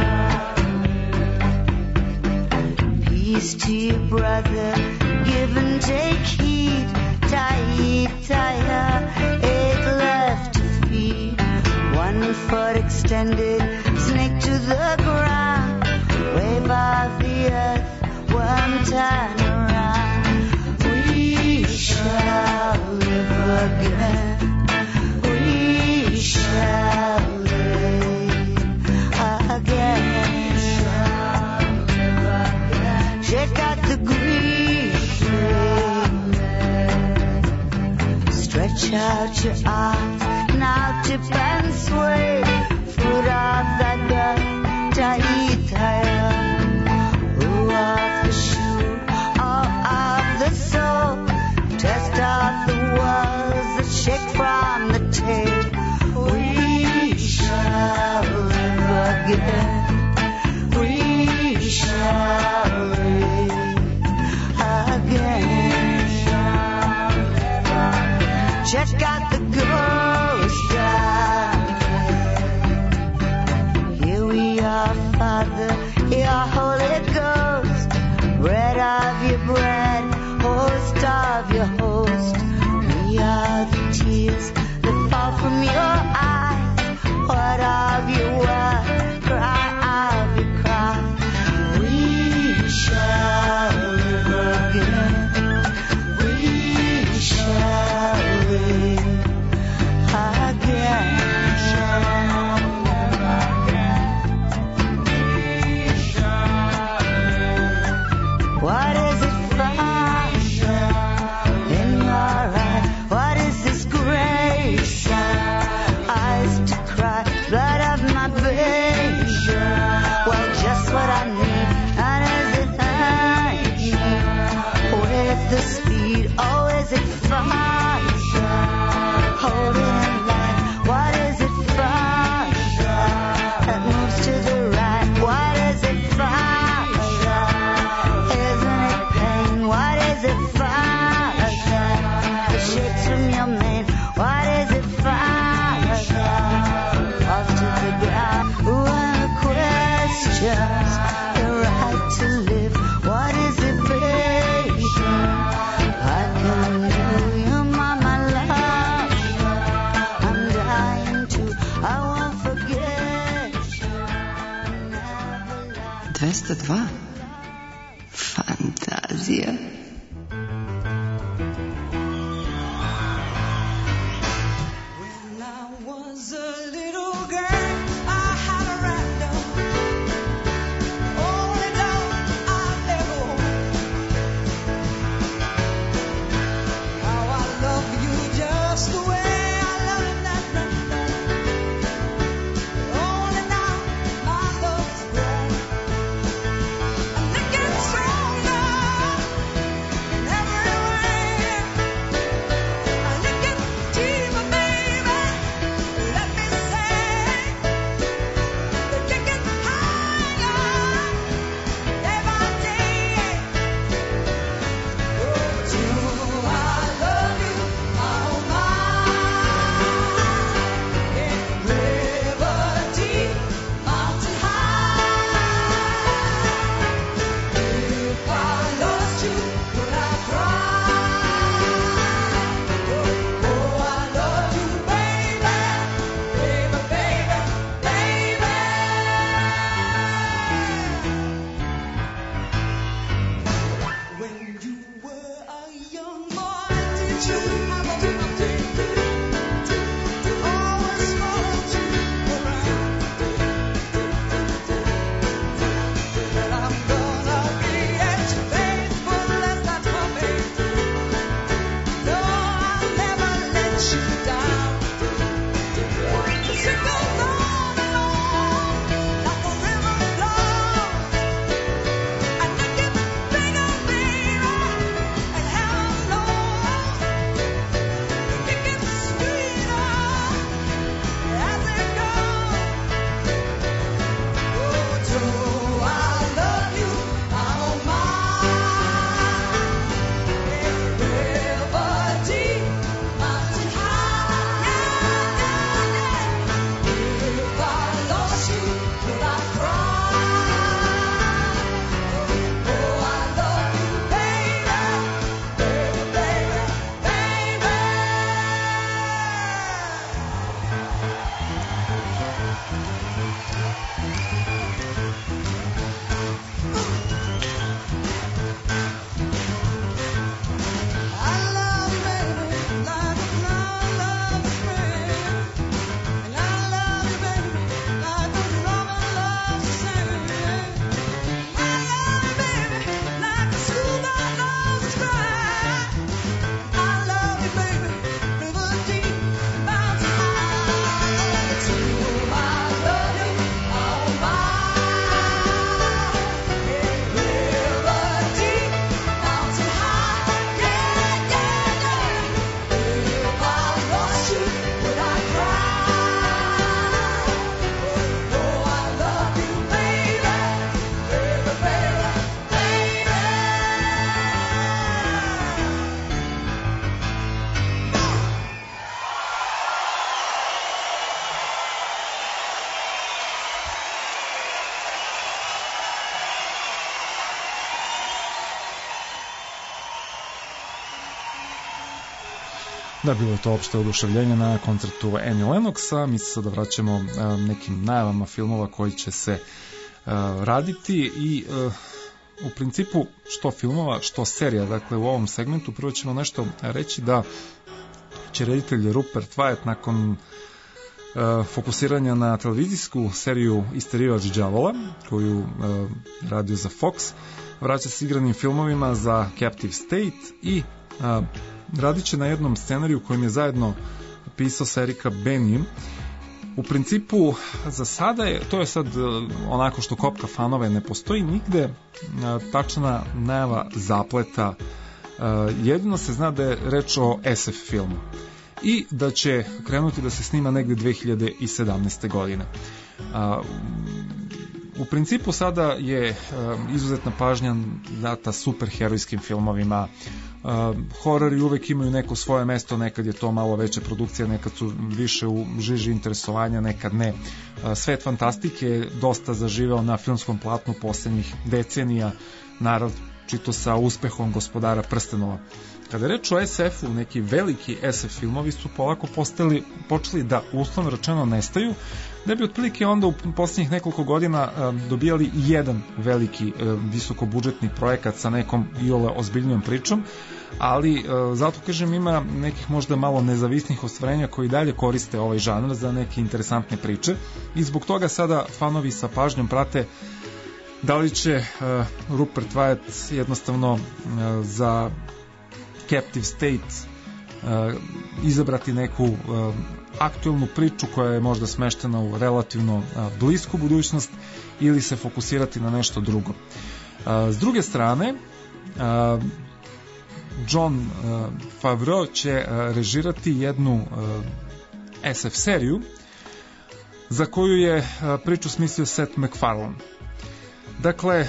Peace to your brother. Give and take heed. Taitaya, 8 left to feed. 1 foot extended, snake to the ground. Wave of the earth, worm turn around. We shall live again. We shall check out the grief. Stretch out your arms, now tip and sway. Foot off that girl, Taitaya. Ooh, off the shoe, all of the soul. Test off the walls that shake from the tail. We shall live again. We shall live again. Check out the ghost town. Here we are, Father, your Holy Ghost. Bread of your bread, host of your host. We are the tears that fall from your eyes. What of your word, cry of your cry. We shall live again. We shall live again. What is it from in your eye? What is this grace? Eyes to cry, blood of my baby. Well, just what I need. And is it high? With the speed, oh, is it fast? Holding in line. What is it fast? That moves to the right. What is it fast? Isn't it pain? What is it fast? The shakes from your mane. What is it fast? Off to the ground. What questions? The right to live. What is it, baby? I can do you, mama, love. I'm dying to. I won't forget you. Never lie. 202. Fantazija. When I was a little girl, I had a random. Only down I never. How I love you just the way I love that random. Only now my love's grown. And it gets stronger every way. And it gets deeper, baby. Let me say that it gets higher day by day. Oh, do I love you? Oh my, Da, bilo je to opšte oduševljenje na koncertu Annie Lennoxa. Mi se sada vraćamo nekim najavama filmova koji će se raditi i u principu što filmova, što serija. Dakle, u ovom segmentu prvo ćemo nešto reći da će reditelj Rupert Wyatt nakon fokusiranja na televizijsku seriju Isterivač đavola, koju radio za Fox, vraća se igranim filmovima za Captive State i radit će na jednom scenariju kojim je zajedno pisao sa Erika Benijim. U principu, za sada to je sad onako što kopka fanove, ne postoji nigde tačna najava zapleta. Jedino se zna da je reč o SF filmu i da će krenuti da se snima negde 2017. godine. U principu sada je izuzetna pažnja data superherojskim filmovima. Horori uvek imaju neko svoje mesto, nekad je to malo veća produkcija, nekad su više u žiži interesovanja, nekad ne. Svet fantastike je dosta zaživeo na filmskom platnu poslednjih decenija, naročito sa uspehom Gospodara prstenova. Kada je reč o SF-u, neki veliki SF filmovi su polako počeli da uslovno rečeno nestaju, da bi otprilike onda u posljednjih nekoliko godina dobijali jedan veliki visokobudžetni projekat sa nekom iole ozbiljnijom pričom, ali zato kažem ima nekih možda malo nezavisnih ostvarenja koji dalje koriste ovaj žanr za neke interesantne priče i zbog toga sada fanovi sa pažnjom prate da li će Rupert Wyatt jednostavno za Captive State izabrati neku aktuelnu priču koja je možda smeštena u relativno blisku budućnost ili se fokusirati na nešto drugo. S druge strane, Jon Favreau će režirati jednu SF seriju za koju je priču smislio Seth MacFarlane. Dakle,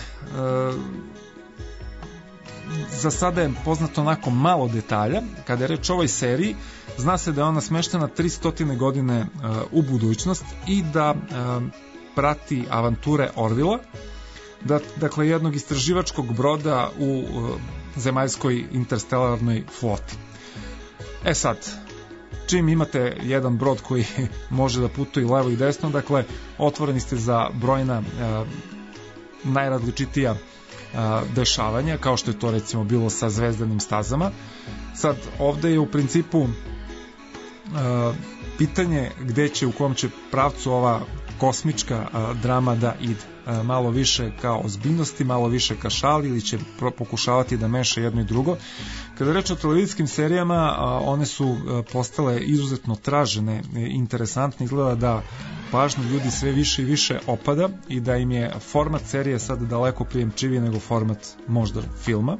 za sada je poznato onako malo detalja. Kada je reč o ovoj seriji, zna se da je ona smeštena 300 godine u budućnost i da prati avanture Orvilla, dakle jednog istraživačkog broda u zemaljskoj interstelarnoj floti. E sad, čim imate jedan brod koji može da putuje levo i desno, dakle otvoreni ste za brojna najrazličitija dešavanja, kao što je to recimo bilo sa zvezdanim stazama. Sad, ovde je u principu pitanje gde će, u kom će pravcu ova kosmička drama da ide. Malo više ka ozbiljnosti, malo više ka šali ili će pokušavati da meša jedno i drugo. Kada je reč o televizijskim serijama, one su postale izuzetno tražene, interesantne, izgleda da pažnju ljudi sve više i više opada i da im je format serije sad daleko prijemčiviji nego format možda filma.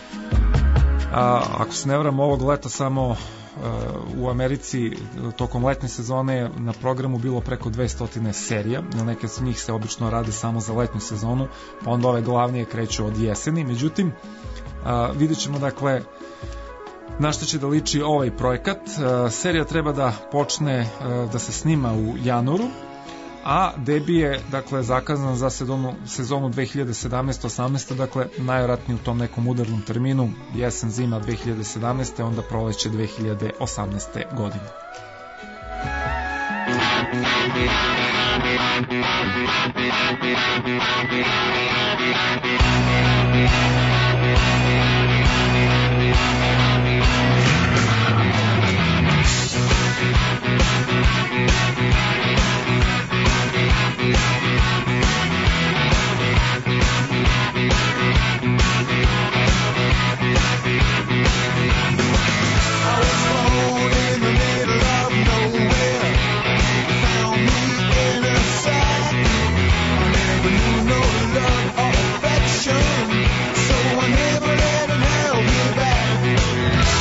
Ako se ne varam, ovog leta samo u Americi tokom letnje sezone je na programu bilo preko 200 serija, na neke s njih se obično rade samo za letnju sezonu, pa onda ove glavnije kreću od jeseni. Međutim, vidjet ćemo dakle na što će da liči ovaj projekat. Serija treba da počne da se snima u januaru, a debi je dakle zakazan za sezonu 2017-18, dakle najvjerojatnije u tom nekom udarnom terminu, jesen zima 2017, onda proleće 2018. godine. So I never let it hold me back.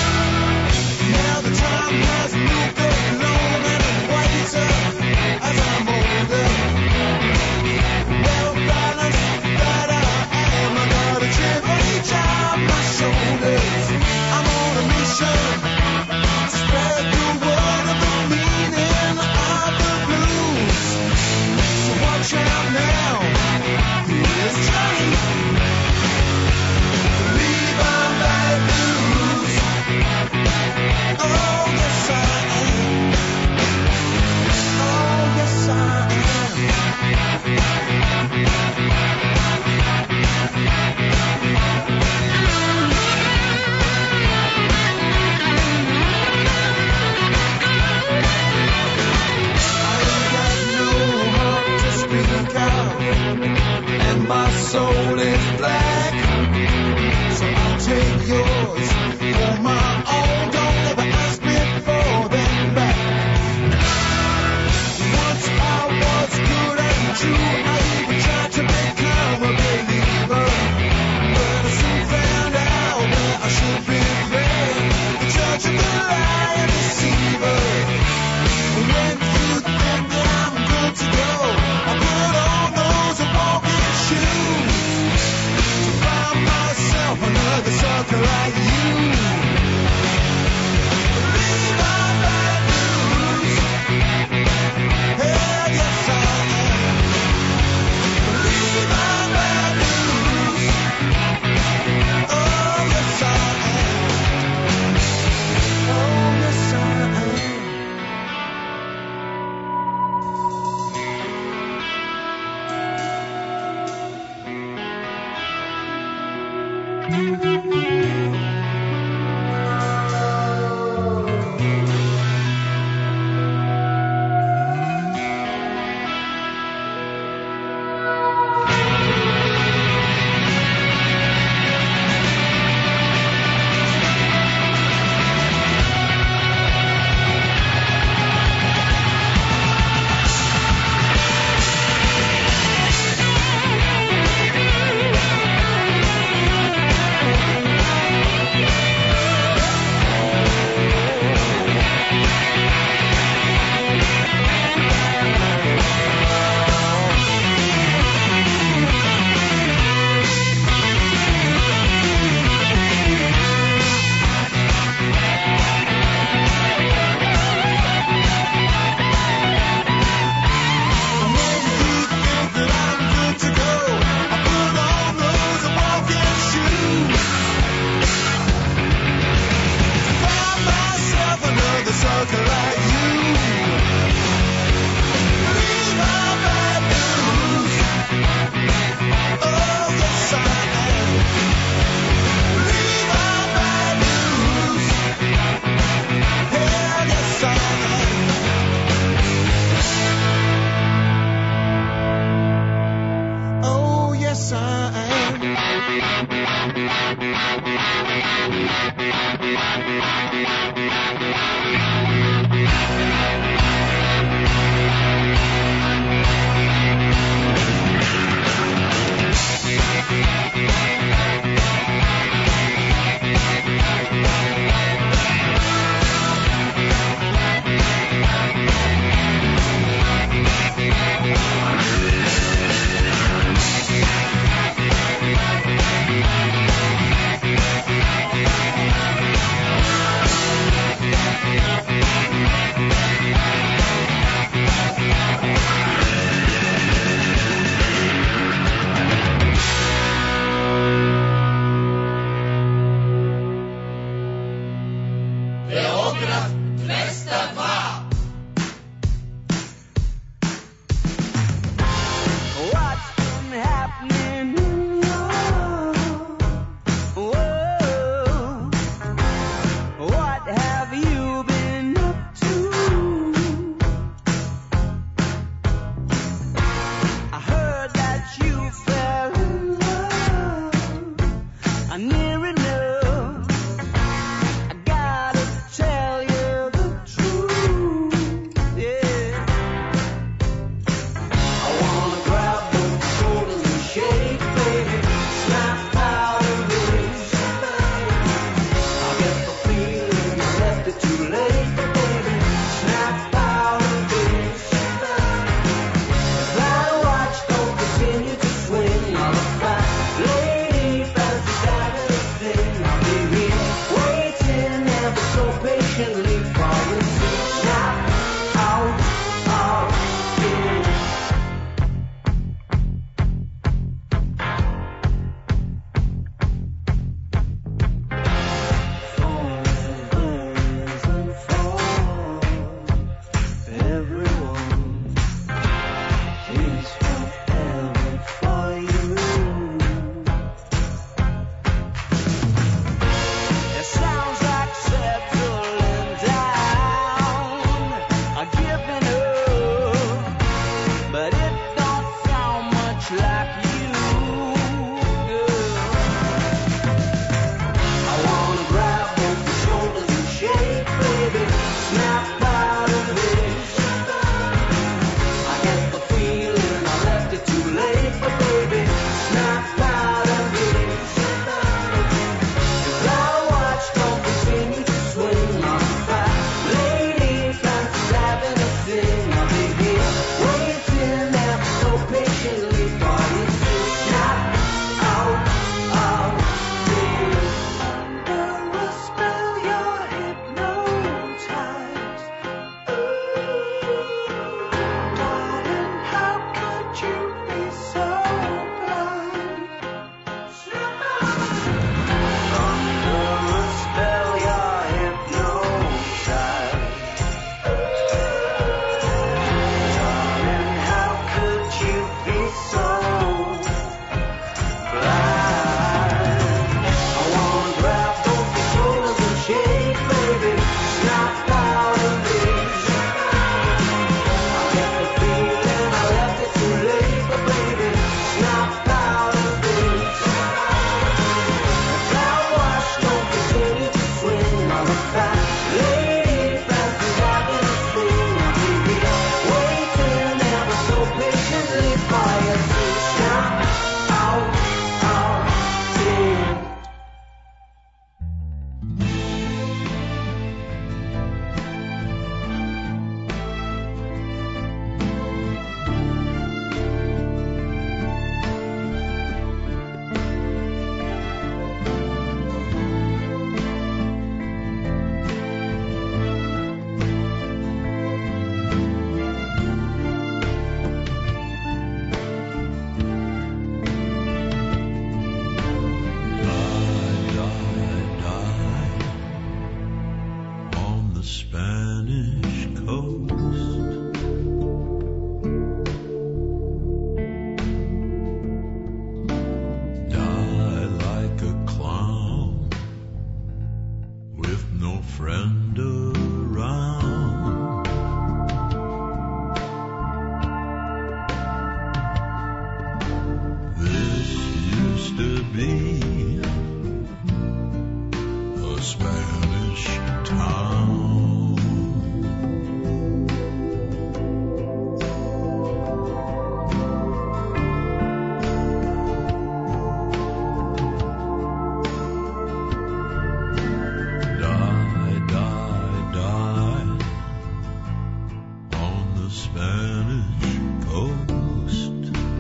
Spanish coast.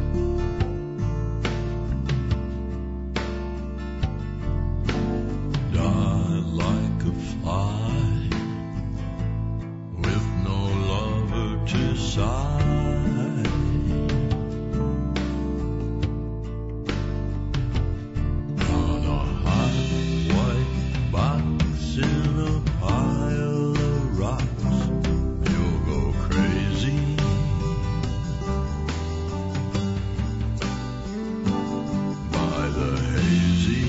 Died like a fly with no lover to sigh. On a high white box in a pile of rocks, you'll go crazy. By the hazy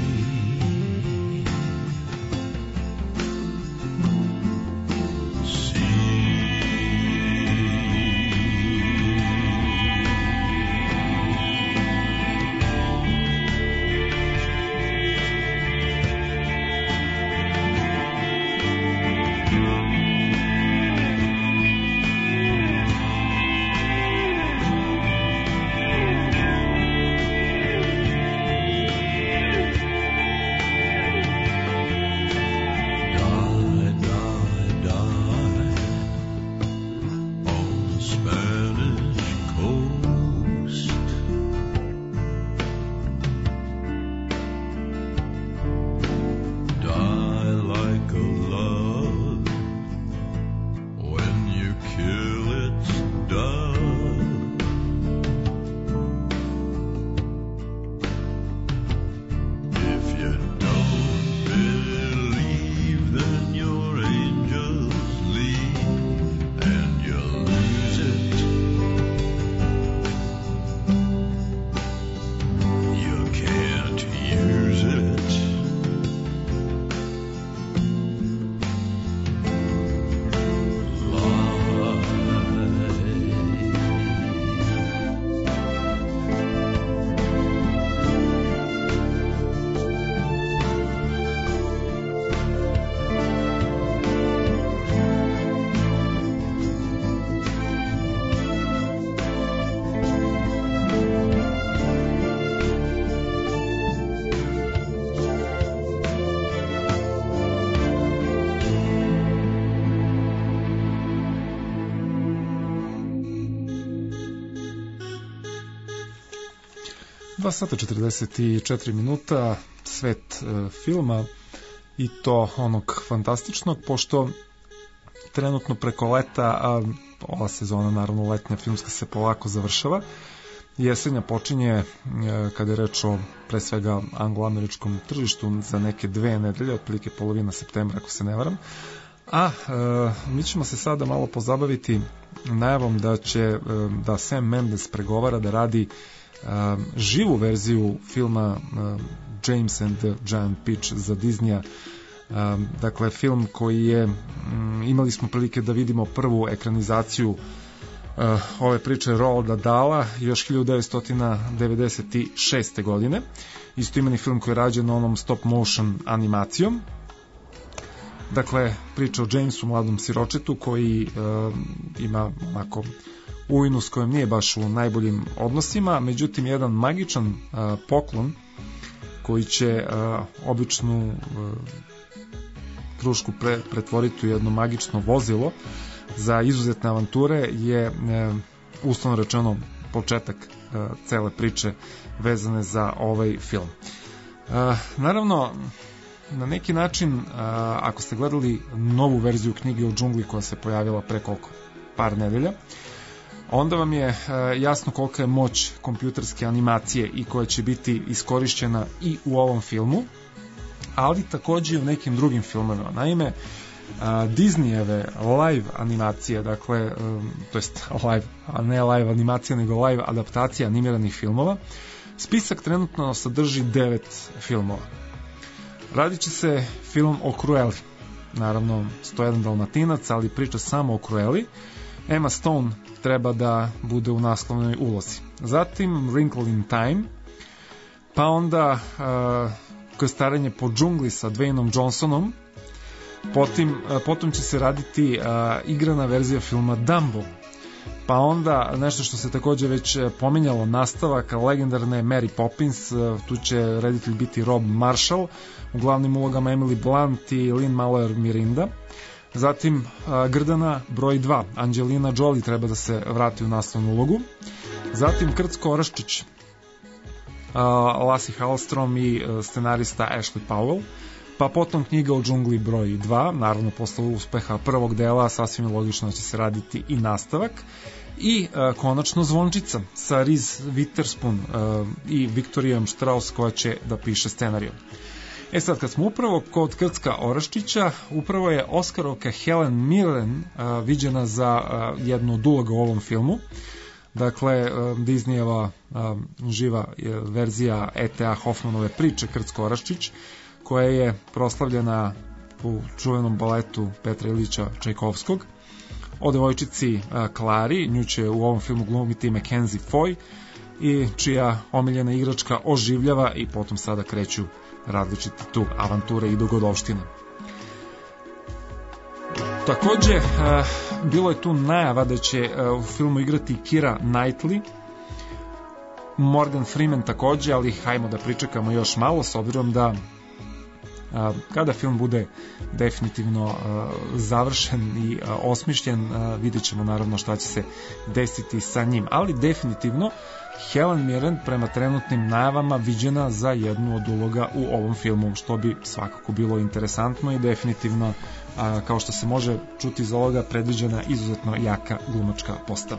sata 44 minuta, svet filma i to onog fantastičnog, pošto trenutno preko leta, a ova sezona naravno letnja filmska se polako završava, jesenja počinje kada je reč o pre svega anglo-američkom tržištu za neke 2 nedelje, otprilike polovina septembra ako se ne varam, a mi ćemo se sada malo pozabaviti najavom da će da Sam Mendes pregovara da radi živu verziju filma James and the Giant Peach za Disneya. Dakle, film koji je, imali smo prilike da vidimo prvu ekranizaciju ove priče Roalda Dahla još 1996. godine. Istoimeni film koji je rađen onom stop motion animacijom. Dakle, priča o Jamesu, mladom siročetu koji ima onako ujnu s kojom nije baš u najboljim odnosima, međutim jedan magičan poklon koji će običnu krušku pretvoriti u jedno magično vozilo za izuzetne avanture je uslovno rečeno početak cele priče vezane za ovaj film. Naravno, na neki način, ako ste gledali novu verziju knjige o džungli koja se pojavila pre koliko? Par nedelja, onda vam je jasno kolika je moć kompjuterske animacije i koja će biti iskorišćena i u ovom filmu, ali takođe i u nekim drugim filmovima. Naime, Disneyjeve live animacije, dakle, to jest live, a ne live animacija, nego live adaptacija animiranih filmova, spisak trenutno sadrži 9 filmova. Radit će se film o Cruelli, naravno 101 Dalmatinac, ali priča samo o Cruelli. Emma Stone treba da bude u naslovnoj ulozi. Zatim Wrinkle in Time, pa onda Krstarenje po džungli sa Dwayneom Johnsonom, potom će se raditi igrana verzija filma Dumbo, pa onda nešto što se takođe već pominjalo, nastavak legendarne Mary Poppins, tu će reditelj biti Rob Marshall, u glavnim ulogama Emily Blunt i Lin-Manuel Miranda. Zatim Grdana broj 2, Angelina Jolie treba da se vrati u naslovnu ulogu. Zatim Krcko Oraščić, Lasse Hallström i scenarista Ashley Powell. Pa potom Knjiga o džungli broj 2, naravno posle uspeha prvog dela sasvim je logično da će se raditi i nastavak. I konačno Zvončica sa Reese Witherspoon i Viktorijom Strauss koja će da piše scenariju. Sad, kad smo upravo kod Krcka Oraščića, upravo je Oskarovka Helen Mirren viđena za jednu od uloga u ovom filmu. Dakle, Disneyjeva živa verzija E.T.A. Hoffmanove priče Krcko Oraščić, koja je proslavljena u čuvenom baletu Petra Ilića Čajkovskog. O devojčici Klari, nju će u ovom filmu glumiti Mackenzie Foy, i čija omiljena igračka oživljava i potom sada kreću različite tu avanture i dogodovštine. Takođe, bilo je tu najava da će u filmu igrati Keira Knightley, Morgan Freeman takođe, ali hajmo da pričekamo još malo, s obzirom da kada film bude definitivno završen i osmišljen, vidjet ćemo naravno šta će se desiti sa njim, ali definitivno Helen Mirren prema trenutnim najavama viđena za jednu od uloga u ovom filmu, što bi svakako bilo interesantno i definitivno, kao što se može čuti iz ovoga, predviđena izuzetno jaka glumačka postava.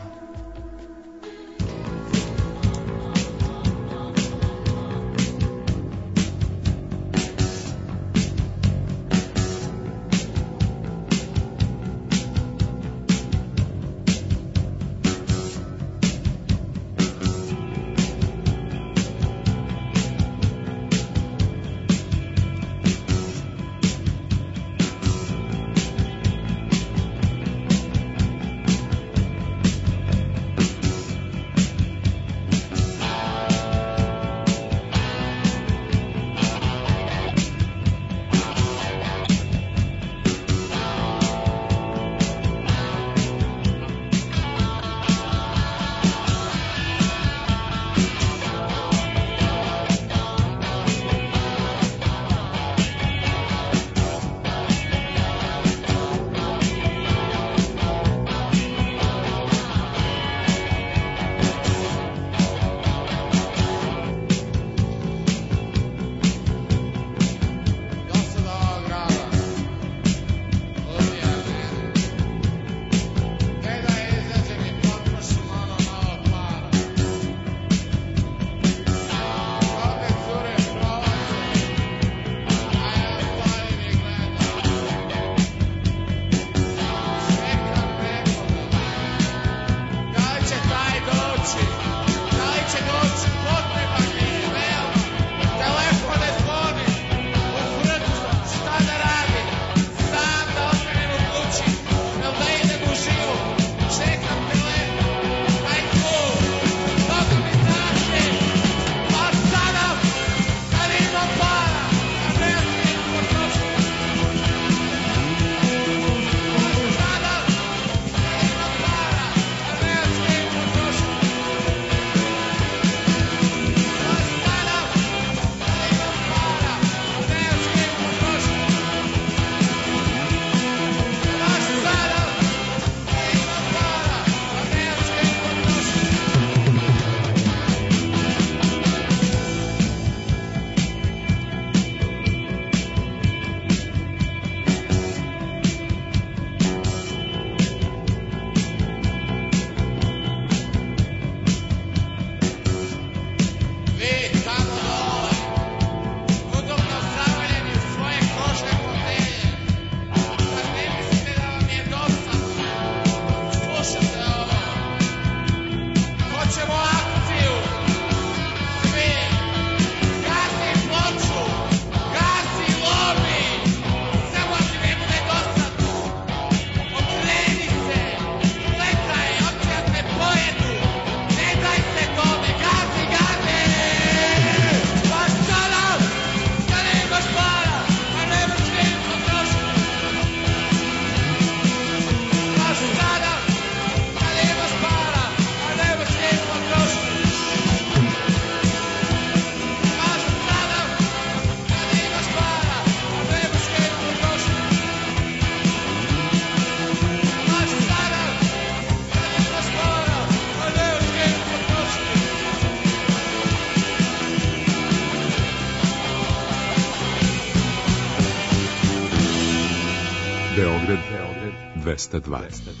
202.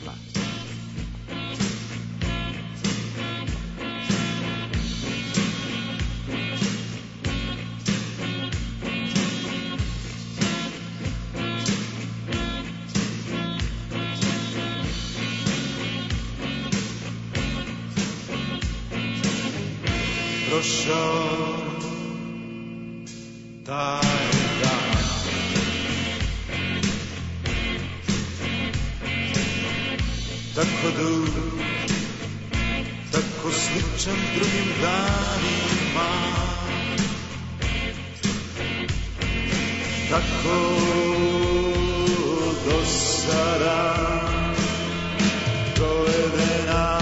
Prošao taj dan, tako dug, tako sličan drugim danima, tako dosadan, provedena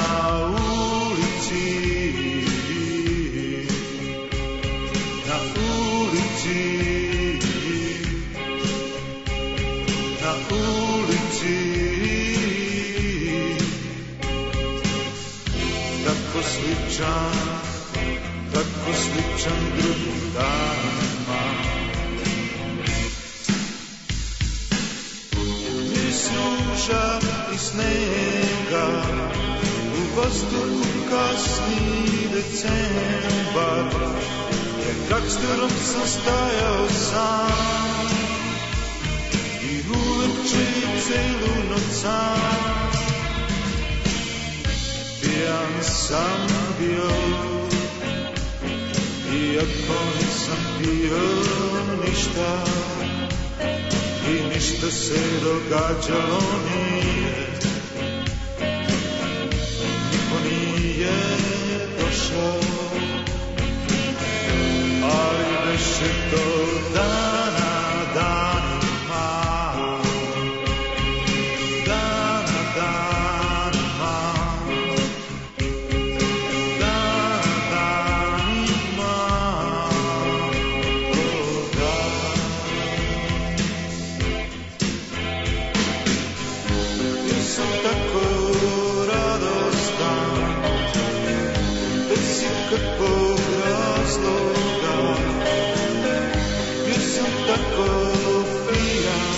tako sličan drugim danima. Miris ruža i snega, u vazduhu kasni decembar, pred gangsterom sam stajao sam i uveče celu noć sam. Pijan sam bio, iako nisam pio ništa, i ništa se događalo nije. Niko nije došao, ali beše to dana danima, dana danima. Kakvog razloga, jer sam tako pijan,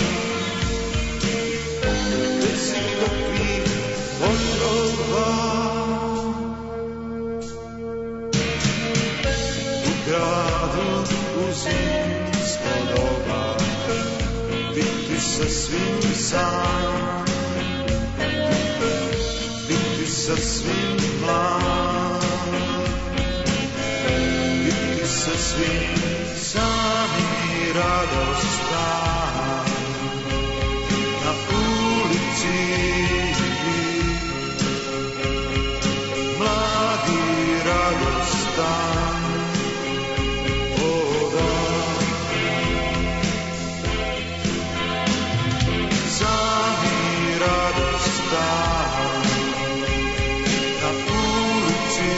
bez ikakvih odrova. U gradu u zimsko doba, biti sa svim sam, biti sa svim mlad, sa svim sami radostan, na ulici mladi radostan, sami radostan, na ulici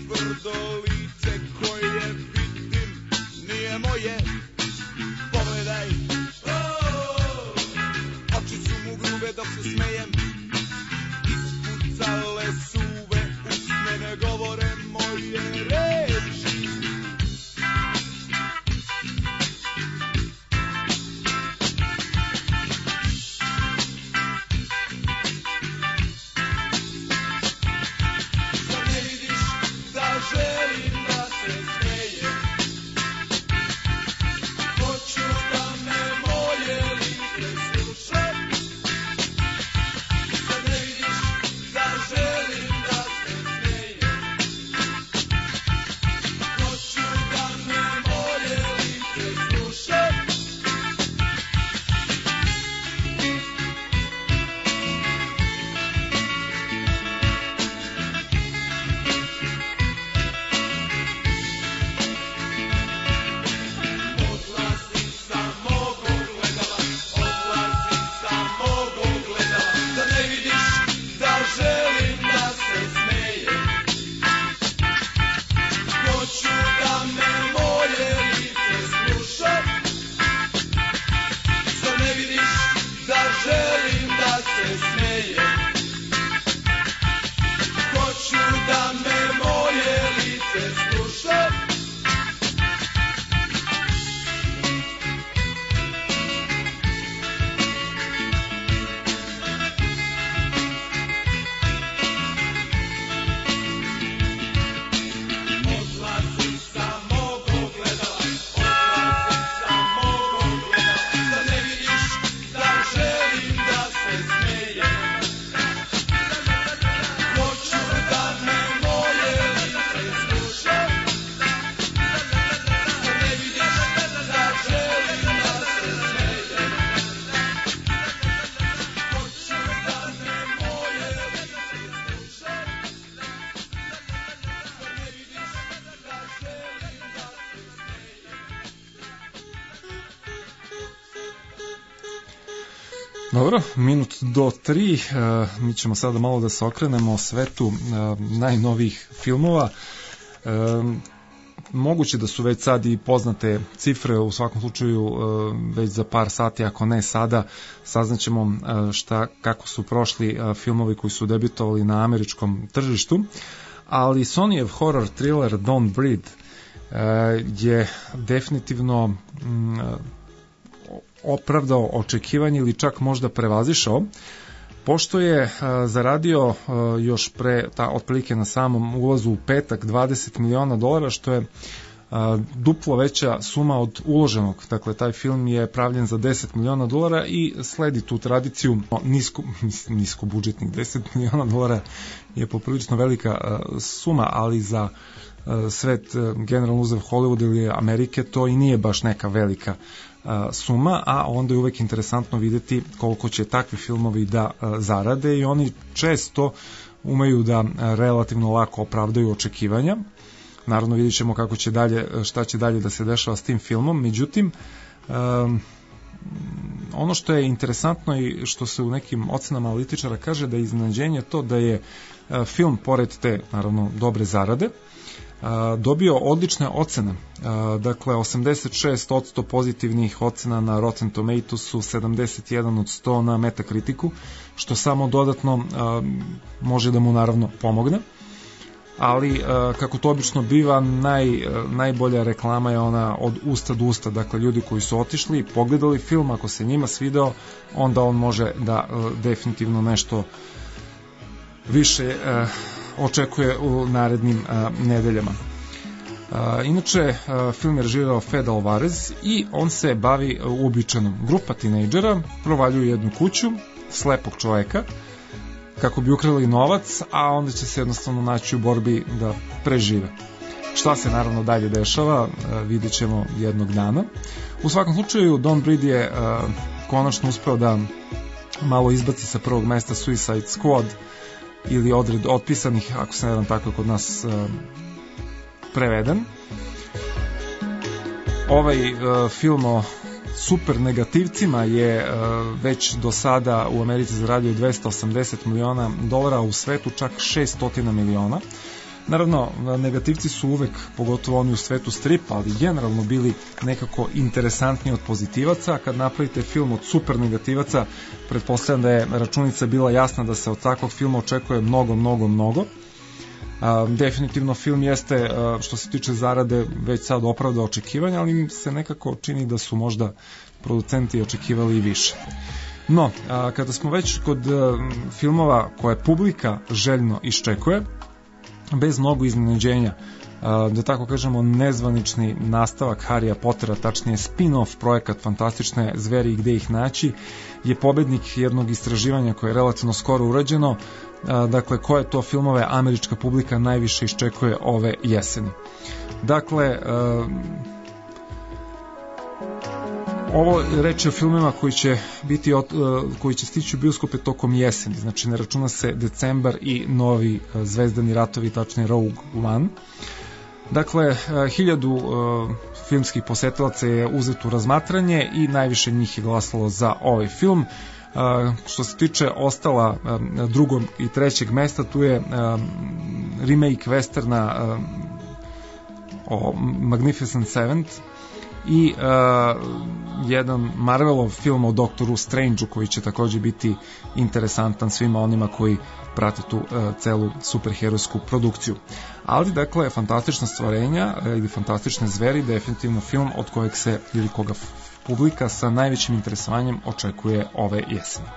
Pogledaj Dobro, minut do 3, mi ćemo sada malo da se okrenemo svetu najnovijih filmova. Moguće da su već sad i poznate cifre, u svakom slučaju već za par sati, ako ne sada, saznaćemo kako su prošli filmovi koji su debitovali na američkom tržištu, ali Sonyjev horror thriller Don't Breathe je definitivno opravdao očekivanje ili čak možda prevazišao, pošto je zaradio još pre, otprilike na samom ulazu u petak, $20 miliona, što je duplo veća suma od uloženog. Dakle, taj film je pravljen za $10 miliona i sledi tu tradiciju nisko budžetnih. $10 miliona je poprilično velika suma, ali za svet generalno uzev Hollywood ili Amerike to i nije baš neka velika suma, a onda je uvek interesantno videti koliko će takvi filmovi da zarade i oni često umeju da relativno lako opravdaju očekivanja. Naravno vidjet ćemo kako će dalje, šta će dalje da se dešava s tim filmom, međutim ono što je interesantno i što se u nekim ocenama analitičara kaže da je iznenađenje to da je film pored te naravno dobre zarade dobio odlične ocene. Dakle, 86% pozitivnih ocena na Rotten Tomatoesu, 71 od 100 na Metacriticu, što samo dodatno može da mu naravno pomogne. Ali, kako to obično biva, najbolja reklama je ona od usta do usta. Dakle, ljudi koji su otišli i pogledali film, ako se njima svideo, onda on može da definitivno nešto više očekuje u narednim nedeljama. Inače, film je režirao Fede Alvarez i on se bavi uobičajenom. Grupa tinejdžera provaljuje jednu kuću slepog čoveka kako bi ukrali novac, a onda će se jednostavno naći u borbi da prežive. Šta se naravno dalje dešava, vidjet ćemo jednog dana. U svakom slučaju, Don't Breathe je konačno uspeo da malo izbaci sa prvog mesta Suicide Squad ili odred otpisanih, ako se ne znam, tako je kod nas preveden. Ovaj film o super negativcima je već do sada u Americi zaradio $280 miliona, a u svetu čak 600 miliona. Naravno, negativci su uvek, pogotovo oni u svetu stripa, ali generalno bili nekako interesantniji od pozitivaca, a kad napravite film od super negativaca, pretpostavljam da je računica bila jasna da se od takvog filma očekuje mnogo. Definitivno film jeste, što se tiče zarade, već sad opravdao očekivanja, ali mi se nekako čini da su možda producenti očekivali i više. No, kada smo već kod filmova koje publika željno iščekuje, bez mnogo iznenađenja, da tako kažemo nezvanični nastavak Harrya Pottera, tačnije spin-off projekat Fantastične zveri i gde ih naći, je pobednik jednog istraživanja koje je relativno skoro urađeno. Dakle, koje to filmove američka publika najviše iščekuje ove jeseni. Dakle, ovo reč je o filmima koji će stići u bioskope tokom jeseni, znači ne računa se decembar i novi Zvezdani ratovi, tačnije Rogue One. Dakle, 1000 filmskih posetilaca je uzeto u razmatranje i najviše njih je glasalo za ovaj film. Što se tiče ostala drugog i trećeg mesta, tu je remake westerna o Magnificent Seventh i jedan Marvelov film o Doktoru Strange-u koji će također biti interesantan svima onima koji prate tu celu superherojsku produkciju. Ali, dakle, fantastična stvorenja ili fantastične zveri, definitivno film od kojeg se ili koga publika sa najvećim interesovanjem očekuje ove jeseni.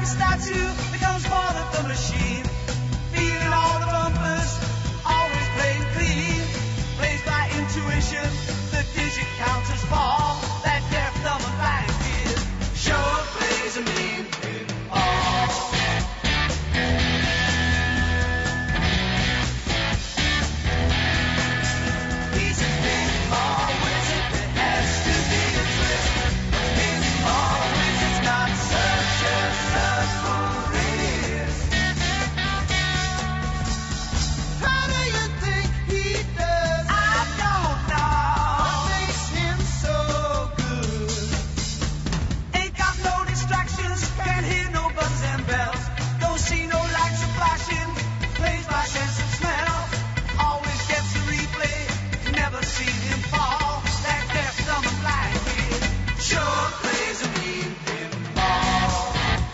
a statue that comes forth of the machine. Feeling all the bumpers, always playing clean. Plays by intuition, the digit counters fall. That deaf, dumb, and blind kid sure plays a mean pinball. He's a pinball wizard, there has to be a twist. A pinball wizard's not such a submarine. How do you think he does? I don't know. What makes him so good? Ain't got no distractions, can't hear no buzzes and bells. Don't see no lights flashing, plays by sense of smell. Always gets a replay, never seen him fall. That deaf, dumb, and blind kid sure plays a mean pinball.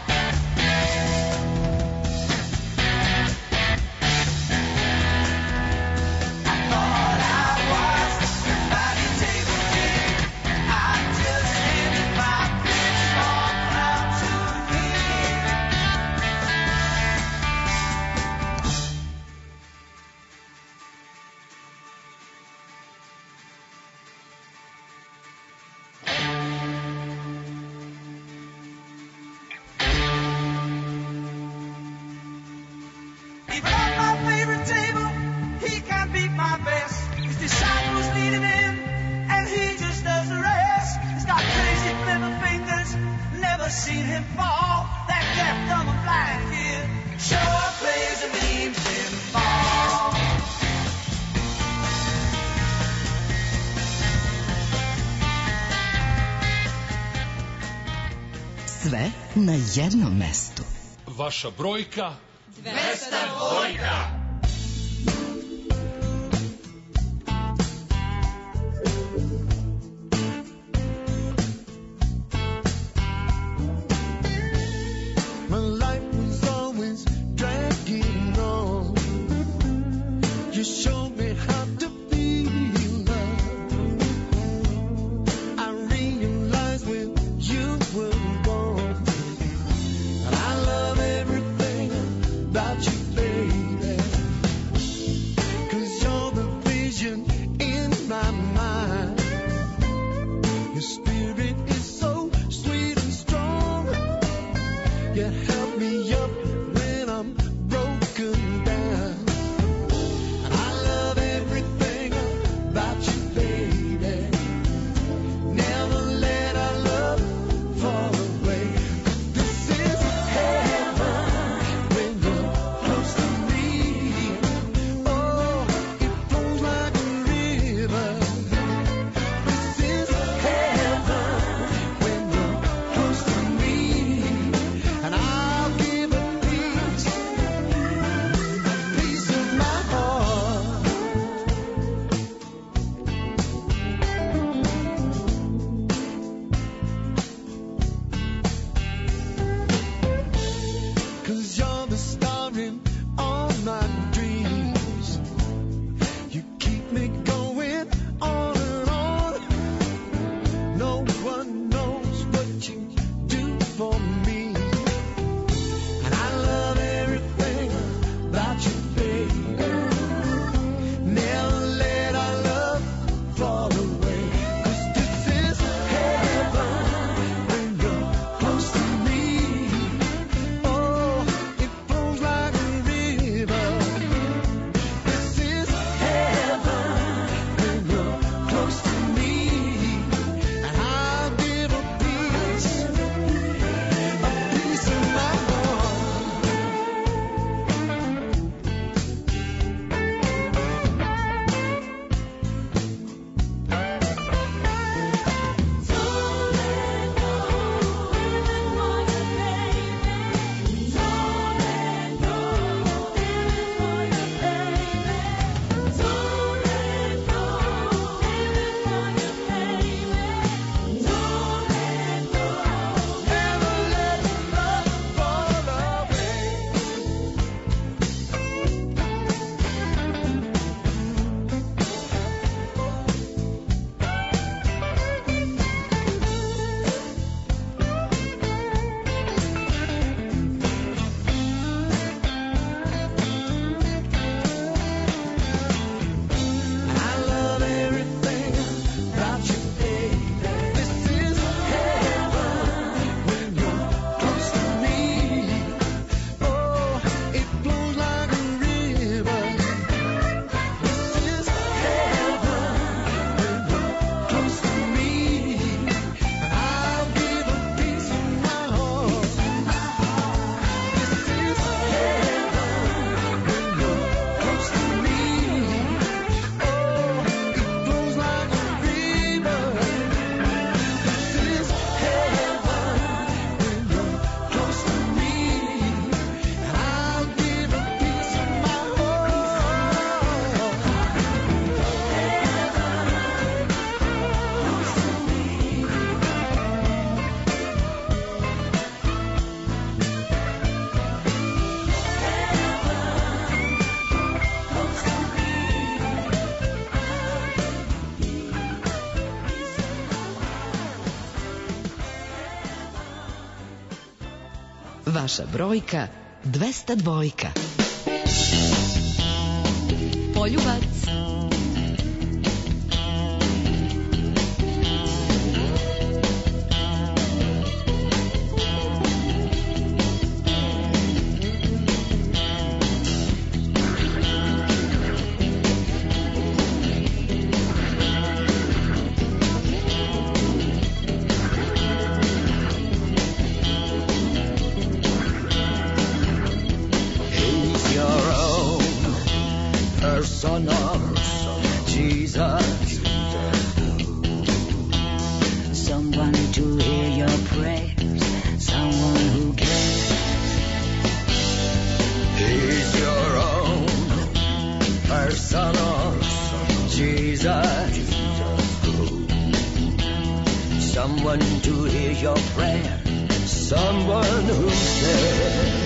I thought I was somebody table king. I just handed my pitchfork round to him. Even on my favorite table, he can't beat my best. His disciples leading him, and he just does the rest. He's got crazy flipper fingers, never seen him fall. That deaf, dumb, and blind kid sure plays a mean pinball. Sve na jednom mestu. Vaša brojka 202. My life was always dragging on. You showed me how to feel love. I realized when you were gone. And I love everything about you, baby. 'Cause you're the vision in my mind. Your spirit is so sweet and strong. You help me Vaša brojka 202. Poljubac. Son of Jesus, someone to hear your prayers, someone who cares. He's your own personal Jesus, someone to hear your prayer, someone who cares.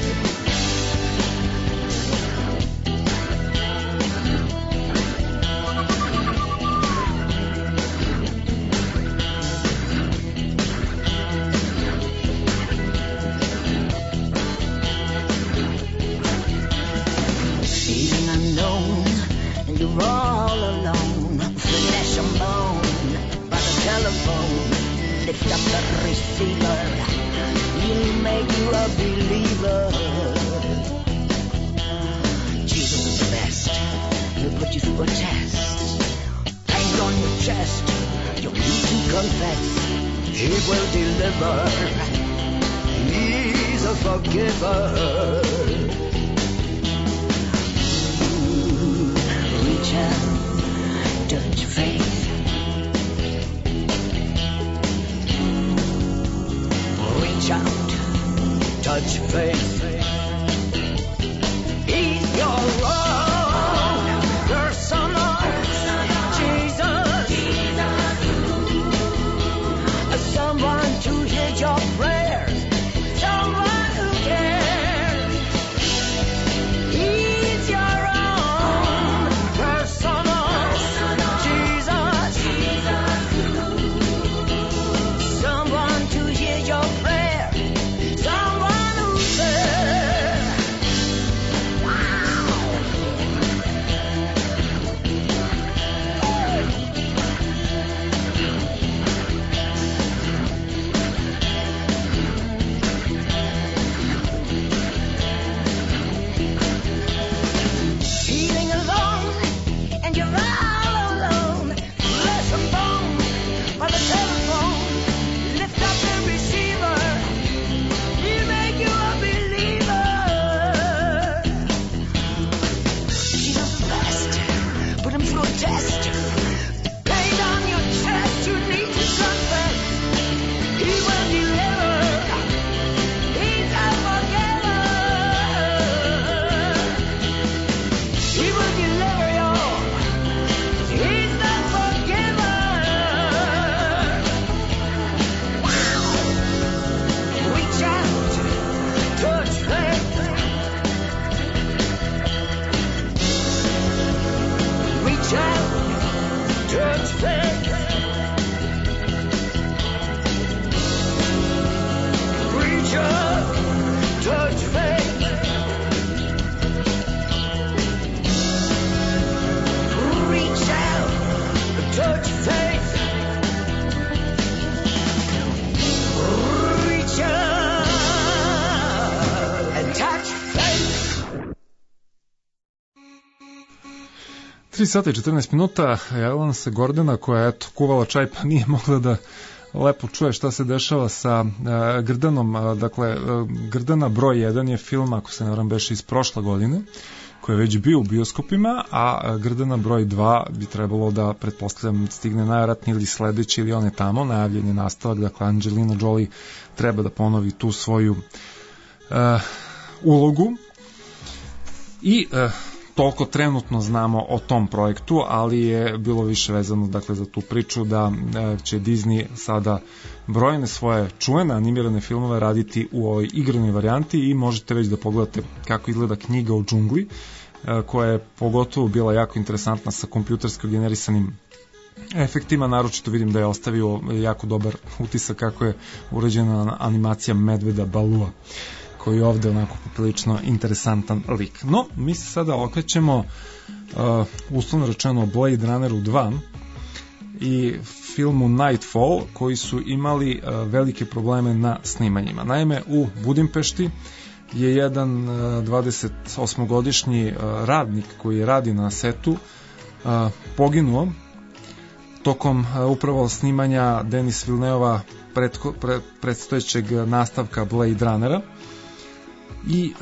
Sata i 14 minuta, javila se Gordana koja je kuvala čaj pa nije mogla da lepo čuje šta se dešava sa Grdanom. Dakle, Grdana broj 1 je film, ako se ne varam, beše iz prošle godine, koji je već bio u bioskopima, a Grdana broj 2 bi trebalo da, pretpostavljam, stigne najvratnije ili sledeći ili on je tamo, najavljen je nastavak, dakle Angelina Jolie treba da ponovi tu svoju ulogu i toliko trenutno znamo o tom projektu, ali je bilo više vezano dakle za tu priču da će Disney sada brojne svoje čuvene animirane filmove raditi u ovoj igranoj varijanti i možete već da pogledate kako izgleda Knjiga o džungli, koja je pogotovo bila jako interesantna sa kompjutersko generisanim efektima, naročito vidim da je ostavio jako dobar utisak kako je urađena animacija medveda Balua koji je ovde onako poprilično interesantan lik. No, mi se sada okrećemo uslovno rečeno Blade Runneru 2 i filmu Nightfall, koji su imali velike probleme na snimanjima. Naime, u Budimpešti je jedan 28-godišnji radnik koji radi na setu poginuo tokom upravo snimanja Denis Villeneuva predstojećeg nastavka Blade Runnera i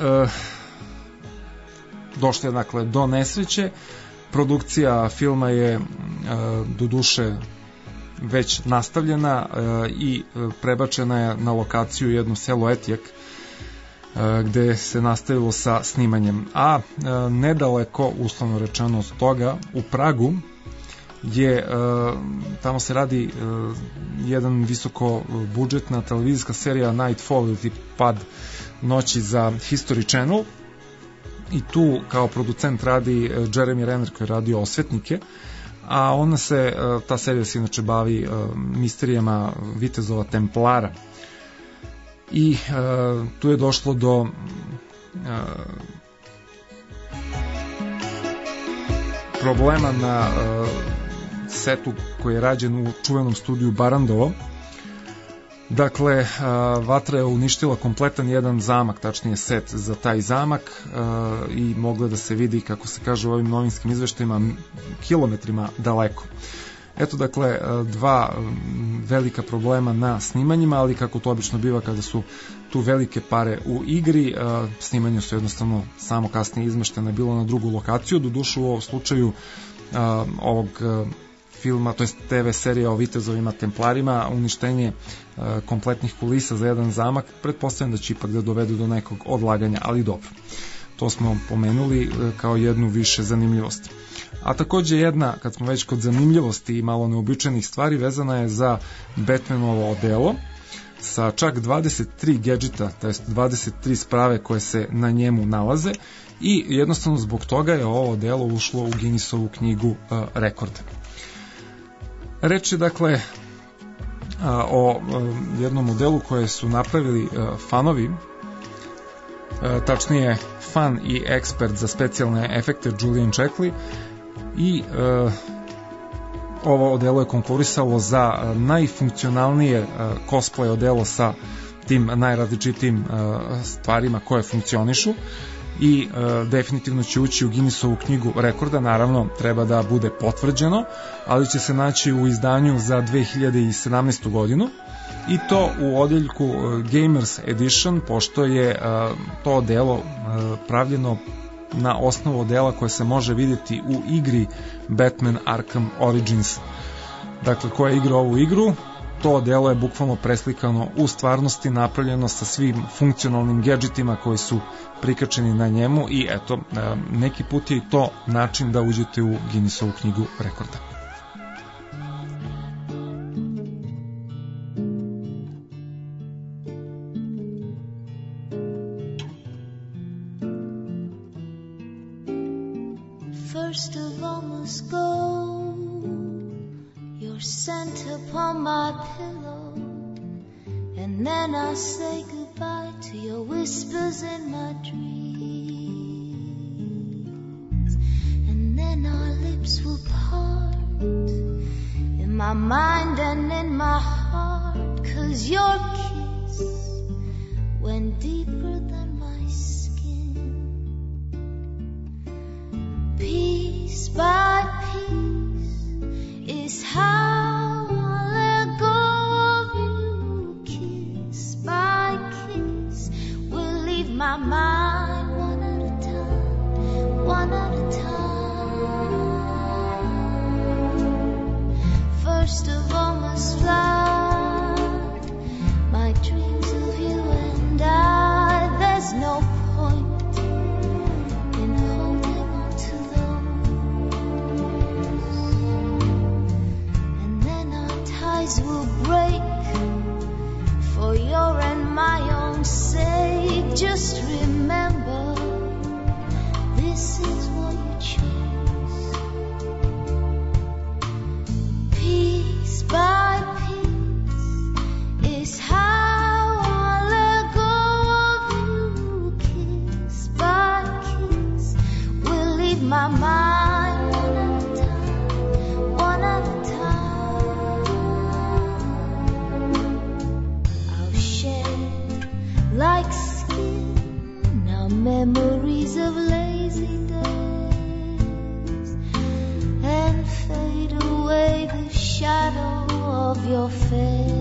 došlo je dakle do nesreće. Produkcija filma je doduše već nastavljena i prebačena je na lokaciju jedno selo Etijek gde se nastavilo sa snimanjem, a nedaleko, uslovno rečeno od toga, u Pragu je, tamo se radi jedan visoko budžetna televizijska serija Nightfall ili Pad noći za History Channel i tu kao producent radi Jeremy Renner koji je radio Osvetnike, a ona se, ta serija se inače bavi misterijama vitezova Templara i tu je došlo do problema na setu koji je rađen u čuvenom studiju Barandovo. Dakle, vatra je uništila kompletan jedan zamak, tačnije set za taj zamak i moglo da se vidi, kako se kaže u ovim novinskim izveštajima, kilometrima daleko. Eto, dakle, dva velika problema na snimanjima, ali kako to obično biva kada su tu velike pare u igri, snimanje su jednostavno samo kasnije izmeštene bilo na drugu lokaciju. Doduše u ovom slučaju ovog filma, to jest TV serija o vitezovima Templarima, uništenje kompletnih kulisa za jedan zamak, pretpostavljam da će ipak da dovedu do nekog odlaganja, ali dobro. To smo pomenuli kao jednu više zanimljivost. A takođe jedna, kad smo već kod zanimljivosti i malo neobičajnih stvari, vezana je za Batmanovo odelo sa čak 23 gadžeta, to jest 23 sprave koje se na njemu nalaze i jednostavno zbog toga je ovo odelo ušlo u Guinnessovu knjigu rekorda. Reč je dakle o jednom modelu koje su napravili fanovi, tačnije fan i ekspert za specijalne efekte Julian Checkley, i ovo odelo je konkurisalo za najfunkcionalnije cosplay odelo sa tim najrazličitijim stvarima koje funkcionišu i definitivno će ući u Guinnessovu knjigu rekorda. Naravno, treba da bude potvrđeno, ali će se naći u izdanju za 2017. godinu i to u odeljku Gamers Edition, pošto je to odelo pravljeno na osnovu odela koje se može vidjeti u igri Batman Arkham Origins. Dakle, ko je igrao ovu igru, to odelo je bukvalno preslikano u stvarnosti, napravljeno sa svim funkcionalnim gadgetima koji su prikačeni na njemu i eto, neki put je i to način da uđete u Guinnessovu knjigu rekorda. First of all must go your scent upon my pillow, and then I'll say goodbye to your whispers in my dreams, and then our lips will part in my mind and in my heart, 'cause your kiss went deeper than my skin. Piece by piece is how I let go of you. Kiss by kiss will leave my mind one at a time, one at a time. First of all must fly my dreams of you and I. There's no point in holding on to will break for your and my own sake. Just remember, this is what you choose. Piece by piece is how I let go of you. my mind one at a time. I'll shed like skin now memories of lazy days and fade away the shadow of your face.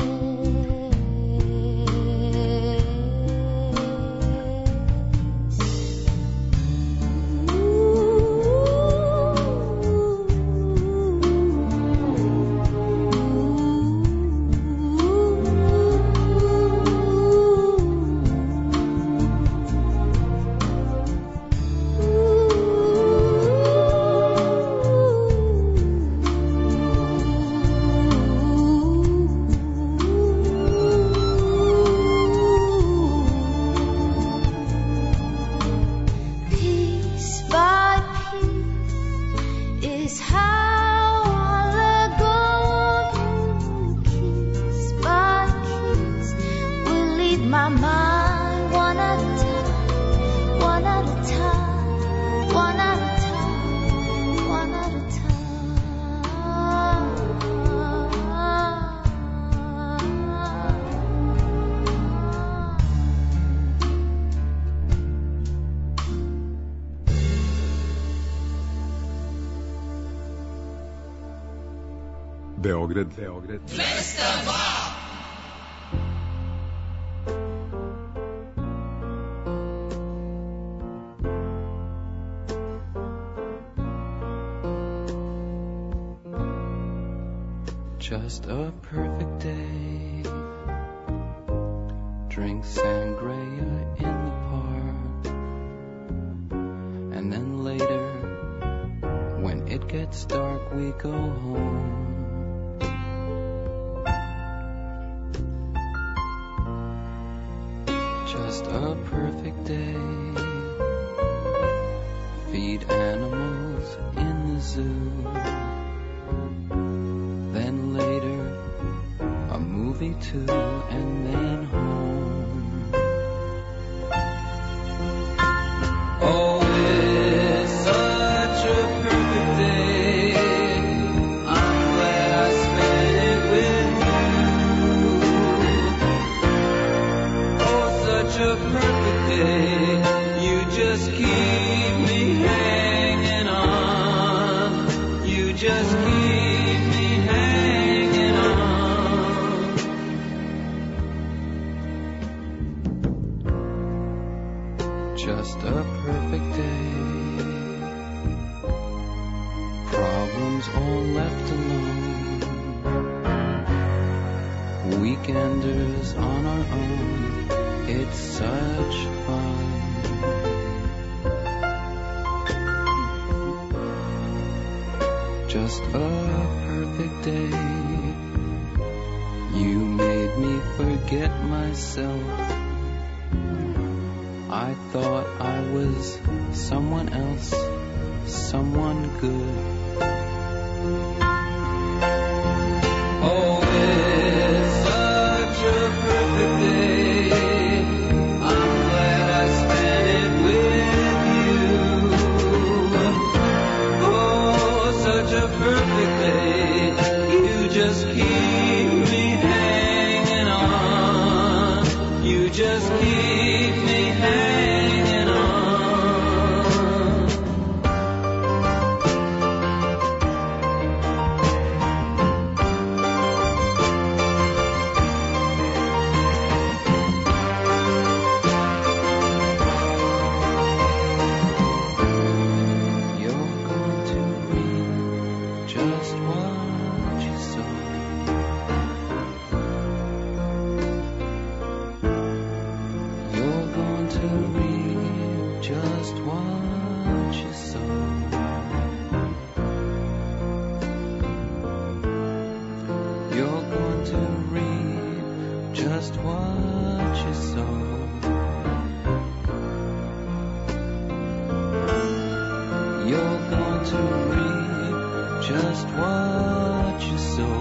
Beograd 202. Just a perfect day. Drink sangria in the park. And then later, when it gets dark, we go home. Just a perfect day. Feed animals in the zoo. Then later, a movie too, and then home. Oh, it's such a perfect day. I'm glad I spent it with you. Oh, such a perfect day. You just keep me hanging on. You just keep me hanging on. Just a perfect day. Problems all left alone. Weekenders on our own. It's such fun. Just a perfect day. You made me forget myself. I thought I was someone else, someone good. Oh, it's such a perfect day. I'm glad I spent it with you. Oh, such a perfect day. You just keep me hanging on. You just keep me hanging on. You're going to read just what you saw. You're going to read just what you saw. You're going to read just what you saw. You're going to read just what you saw.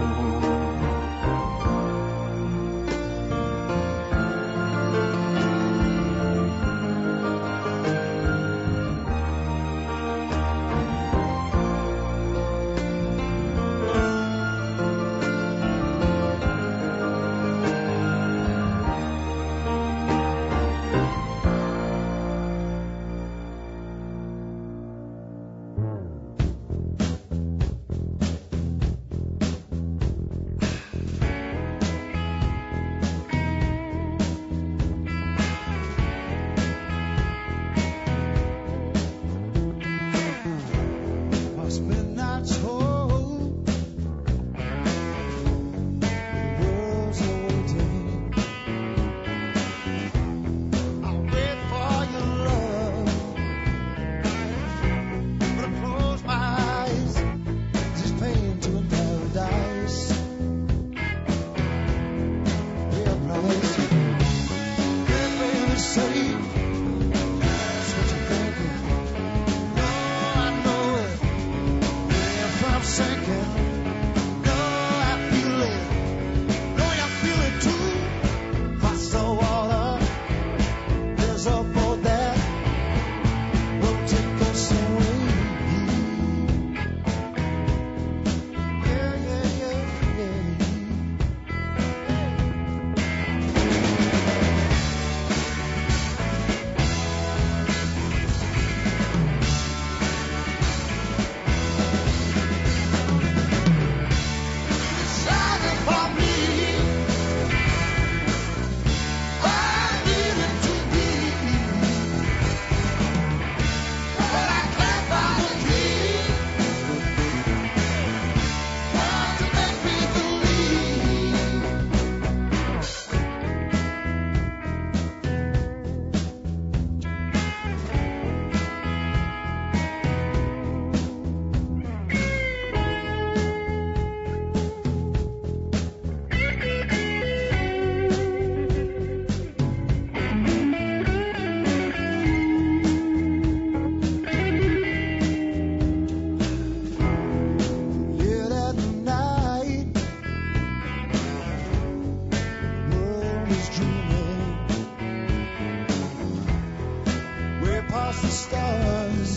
across the stars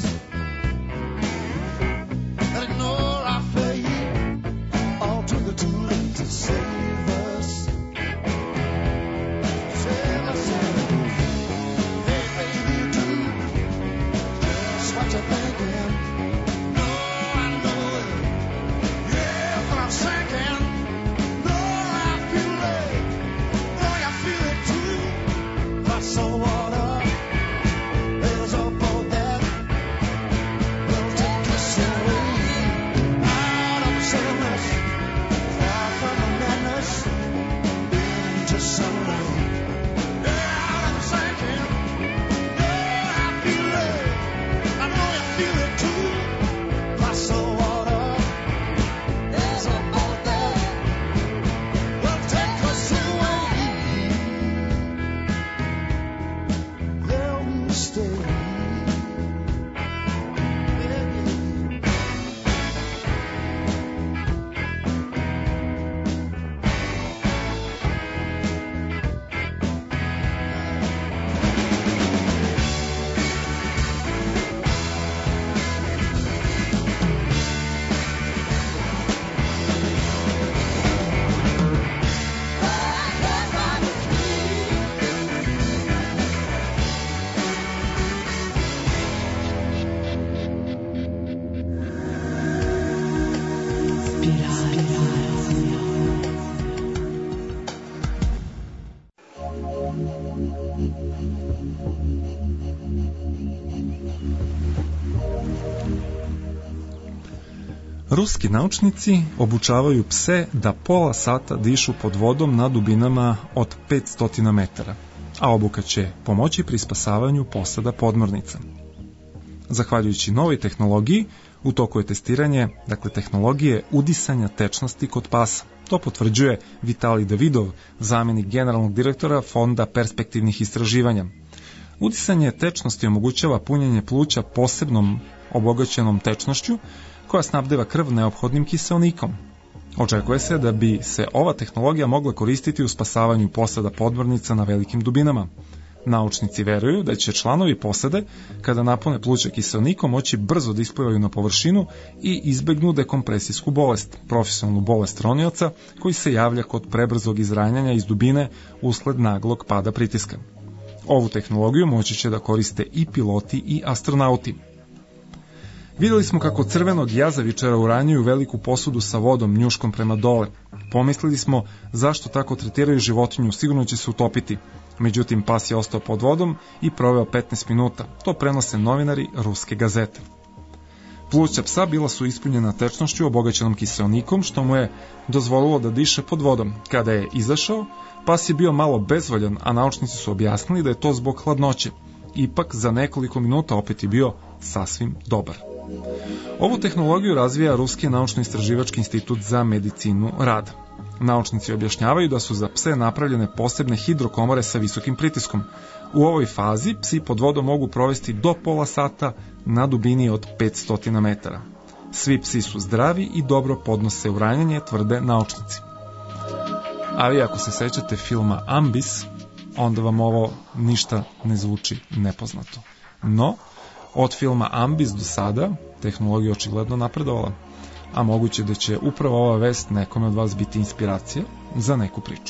and ignore our fate, all too late to save us. Save us. Hey, baby, do just what you're thinking. No, I know it. Yeah, but I'm sinking. No, I feel it. No, you feel it too. My soul water. There's a boat that will take us away out of sadness, far from the madness, into sunlight. Yeah, I'm sinking. Yeah, I feel it. I know you feel it too. My soul water. There's a boat that will take us away. There we stay. Ruski naučnici obučavaju pse da pola sata dišu pod vodom na dubinama od 500 metara, a obuka će pomoći pri spasavanju posada podmornica. Zahvaljujući novoj tehnologiji, u toku je testiranje, tehnologije udisanja tečnosti kod pasa. To potvrđuje Vitalij Davidov, zamjenik generalnog direktora Fonda perspektivnih istraživanja. Udisanje tečnosti omogućava punjenje pluća posebnom obogaćenom tečnošću, koja snabdeva krv neophodnim kiseonikom. Očekuje se da bi se ova tehnologija mogla koristiti u spasavanju posada podmornica na velikim dubinama. Naučnici veruju da će članovi posade, kada napune pluća kiseonikom, moći brzo da isplivaju na površinu i izbegnu dekompresijsku bolest, profesionalnu bolest ronioca, koji se javlja kod prebrzog izranjanja iz dubine usled naglog pada pritiska. Ovu tehnologiju moći će da koriste i piloti i astronauti. Videli smo kako crvenog jazavičara uranjuju veliku posudu sa vodom njuškom prema dole. Pomislili smo zašto tako tretiraju životinju, sigurno će se utopiti. Međutim, pas je ostao pod vodom i proveo 15 minuta. To prenose novinari ruske gazete. Pluća psa bila su ispunjena tečnošću obogaćenom kiseonikom, što mu je dozvolilo da diše pod vodom. Kada je izašao, pas je bio malo bezvoljan, a naučnici su objasnili da je to zbog hladnoće. Ipak, za nekoliko minuta opet je bio sasvim dobar. Ovu tehnologiju razvija Ruski naučno-istraživački institut za medicinu rada. Naučnici objašnjavaju da su za pse napravljene posebne hidrokomore sa visokim pritiskom. U ovoj fazi psi pod vodom mogu provesti do pola sata na dubini od 500 metara. Svi psi su zdravi i dobro podnose uranjanje, tvrde naučnici. Ali ako se sećate filma Ambis, onda vam ovo ništa ne zvuči nepoznato. No, od filma Ambis do sada tehnologija očigledno napredovala, a moguće da će upravo ova vest nekome od vas biti inspiracija za neku priču.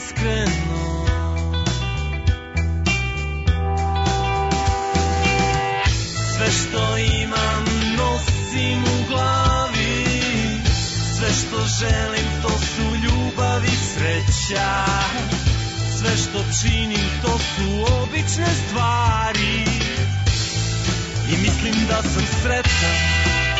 iskreno. Sve što imam nosim u glavi, sve što želim to su ljubav i sreća. Sve što činim to su obične stvari i mislim da sam sretan.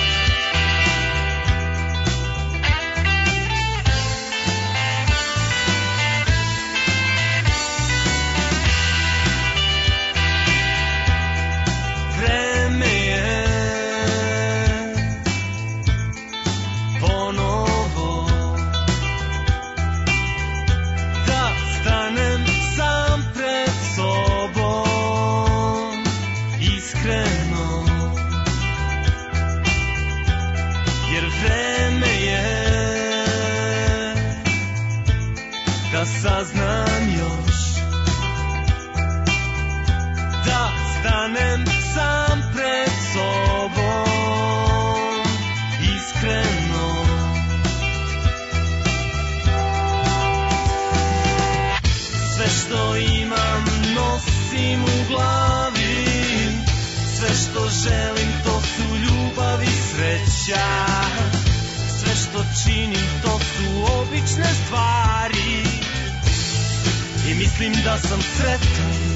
Saznam još da stanem sam pred sobom iskreno. Sve što imam nosim u glavi, sve što želim to su ljubav i sreća. Sve što činim to su obične stvari i mislim da sam sretan.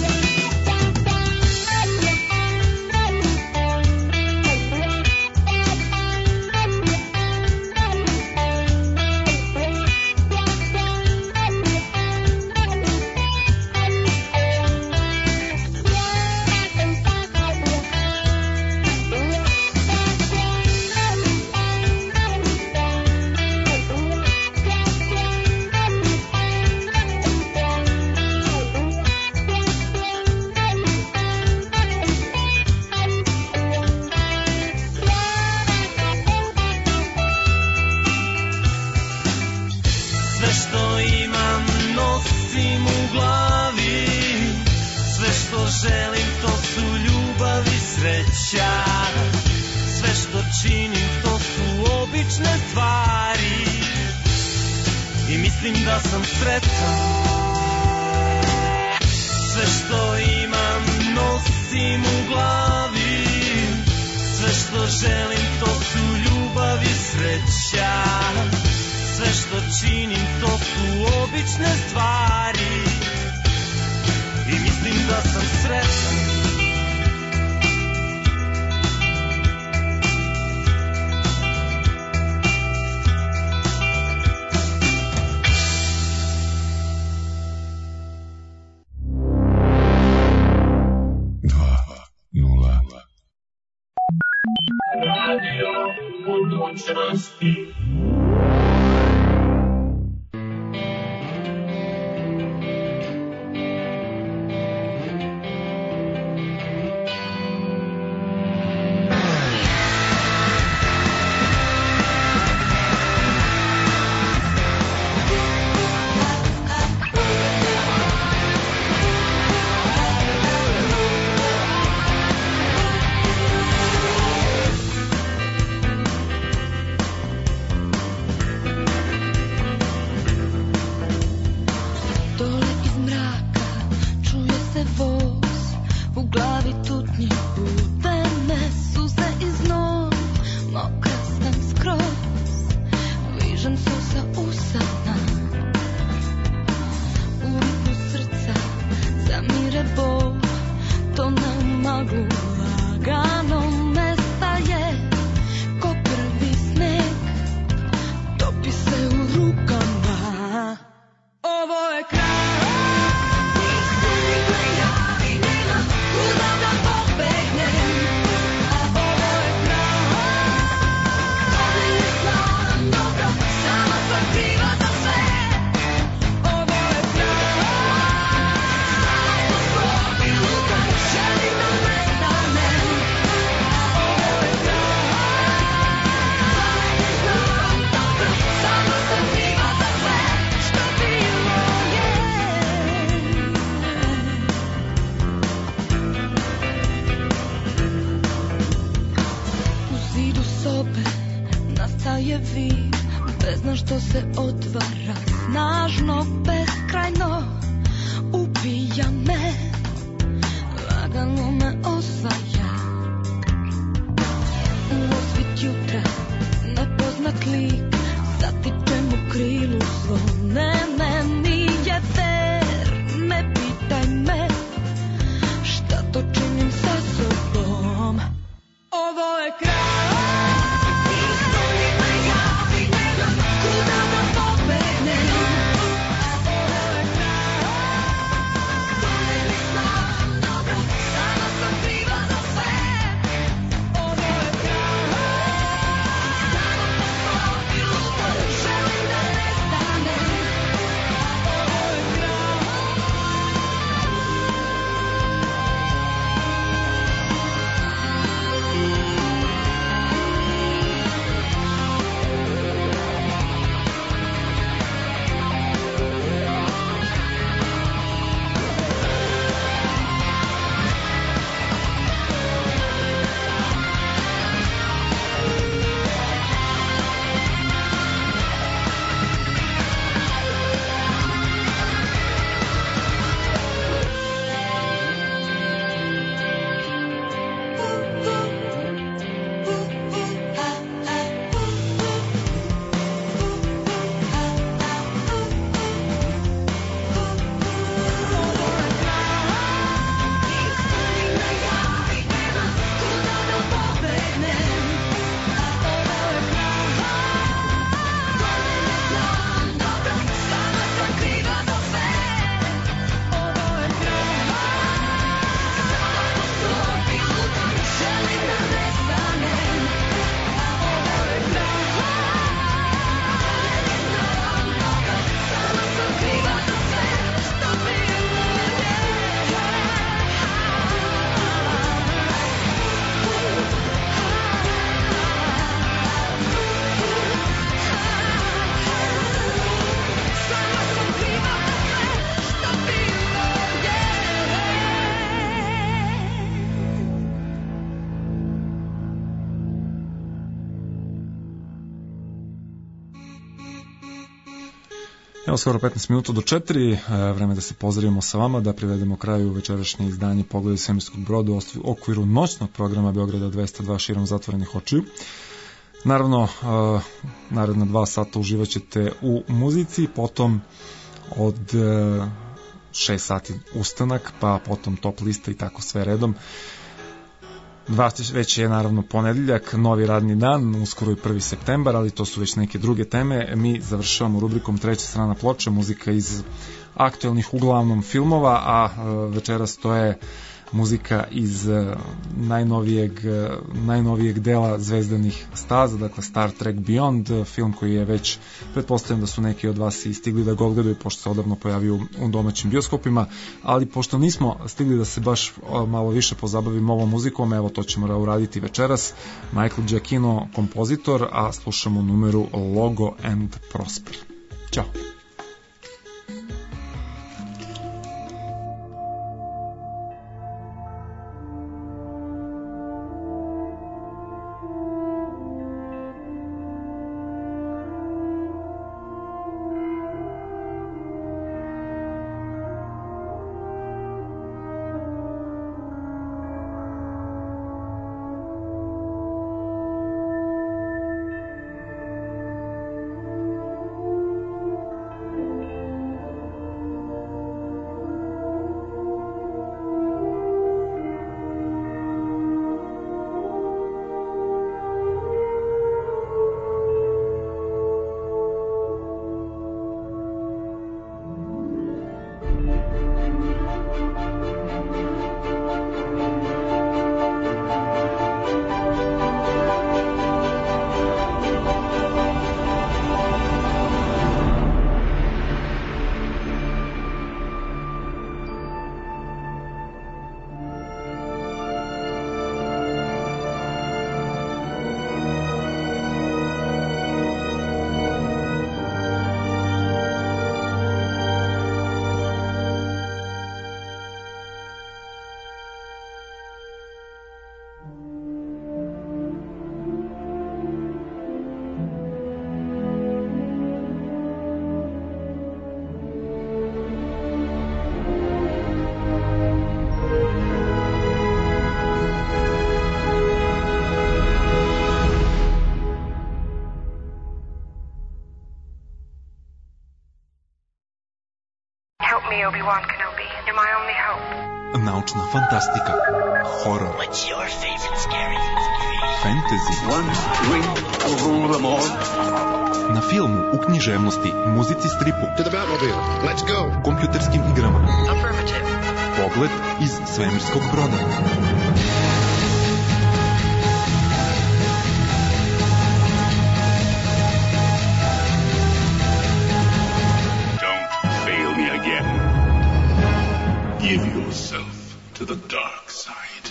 Sve što činim to su obične stvari i mislim da sam sretan. Sve što imam nosim u glavi, sve što želim to su ljubav i sreća. Sve što činim to su obične stvari i mislim da sam sretan. snažno, beskrajno ubija me, lagano me osaja. U osvit jutra nepoznat lik zatiče mu krilu slone. Ne, nije ver, ne pitaj me šta to činim sa sobom. Ovo je kraj. Evo skoro 15 minuta do 4, vreme da se pozdravimo sa vama, da privedemo kraju večerašnje izdanje Pogledi svemirskog broda u okviru noćnog programa Beograda 202 širom zatvorenih očiju. Naravno, naredna 2 sata uživaćete u muzici, potom od 6 sati ustanak, pa potom top lista i tako sve redom. Već je naravno ponedeljak, novi radni dan, uskoro i 1. septembar, ali to su već neke druge teme. Mi završavamo rubrikom treća strana ploče, muzika iz aktuelnih uglavnom filmova, a večeras to je muzika iz najnovijeg dela Zvezdanih staza, dakle Star Trek Beyond, film koji je već, pretpostavljam da su neki od vas i stigli da ga odgledaju, pošto se odavno pojavio u domaćim bioskopima, ali pošto nismo stigli da se baš malo više pozabavimo ovom muzikom, evo to ćemo uraditi večeras. Michael Giacchino, kompozitor, a slušamo numeru Logo and Prosper. Ćao! Help me, Obi-Wan Kenobi. You're my only hope. Naučna fantastika, horor, What's your favorite scary? fantasy, One ring will rule them all. na filmu, u književnosti, muzici, stripu, To the Batmobile. Let's go. kompjuterskim igrama. Affirmative. Pogled iz svemirskog broda. Don't fail me again. Give yourself to the dark side.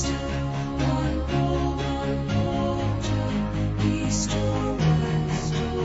East or west.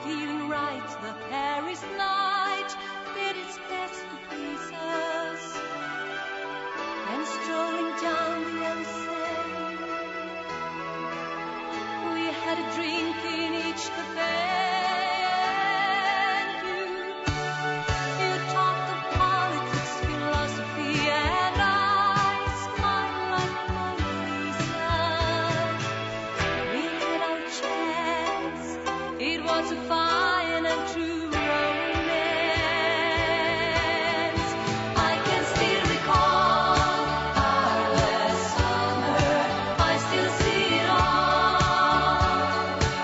feeling right. The Paris night did its best to please us. And strolling down the Elysee, we had a drink in each cafe. And you talked of politics, philosophy, and I smiled like Mona Lisa. We had our chance. It was a fine and true romance. I can still recall our last summer. I still see it all.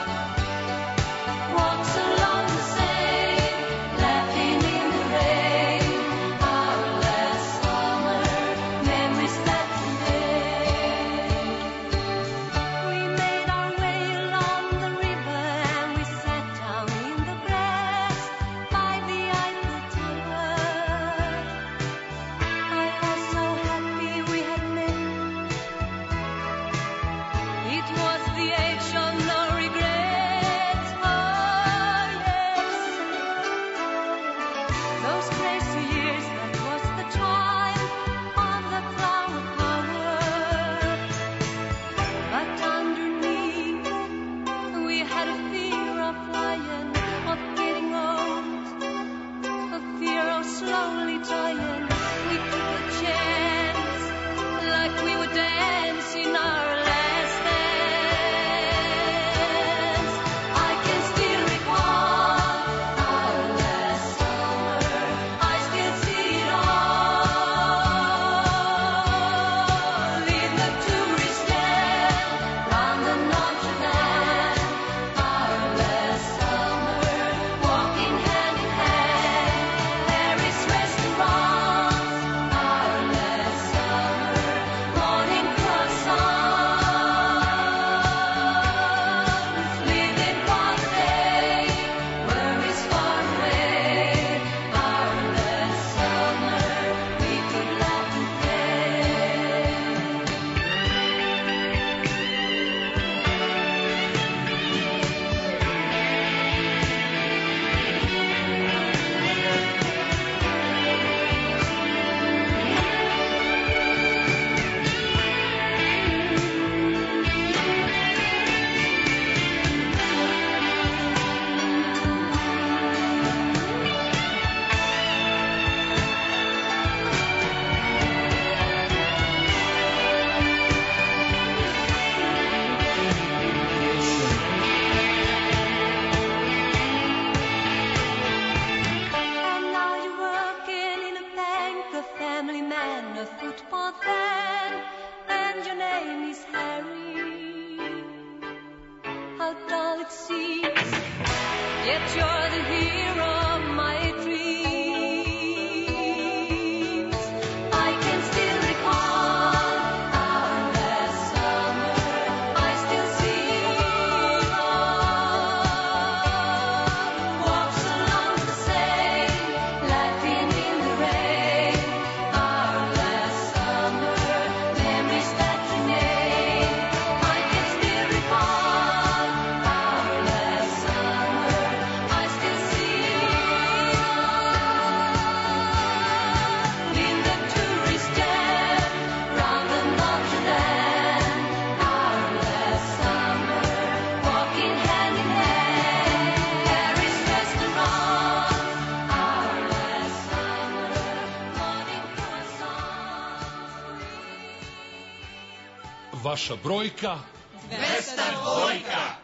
Walks along the Seine, laughing in the rain. Our last summer, memories that convey. We made our way along the river and we sat down in the grass by the Eiffel Tower. I was so happy we had met. It was the age of no regrets. Oh yes, those crazy years, that was the time of the flower power. But underneath, we had a fear of flying, of getting old, a fear of slowly dying. We took a chance, like we would dance in our last dance. I can still recall our last summer. I still see it all in the tourist stand round the Notre Dame. Our last summer, walking hand in hand, Paris restaurants. Our last summer, morning croissants, living for the day, worries far away. Our last summer, we could laugh and play. And now you're working in a bank, a family man, a football fan, and your name is Harry. How dull it seems, yet you're the hero of my dreams. I can still recall our last summer. I still see it all. Walks along the Seine, laughing in the rain. Our last summer, memories that remain. I can still recall our last summer. I still see it all in the tourist stand round the Notre Dame. Our last summer, walking hand in hand, Paris restaurants. Our last summer, morning croissants. Vaša brojka 202.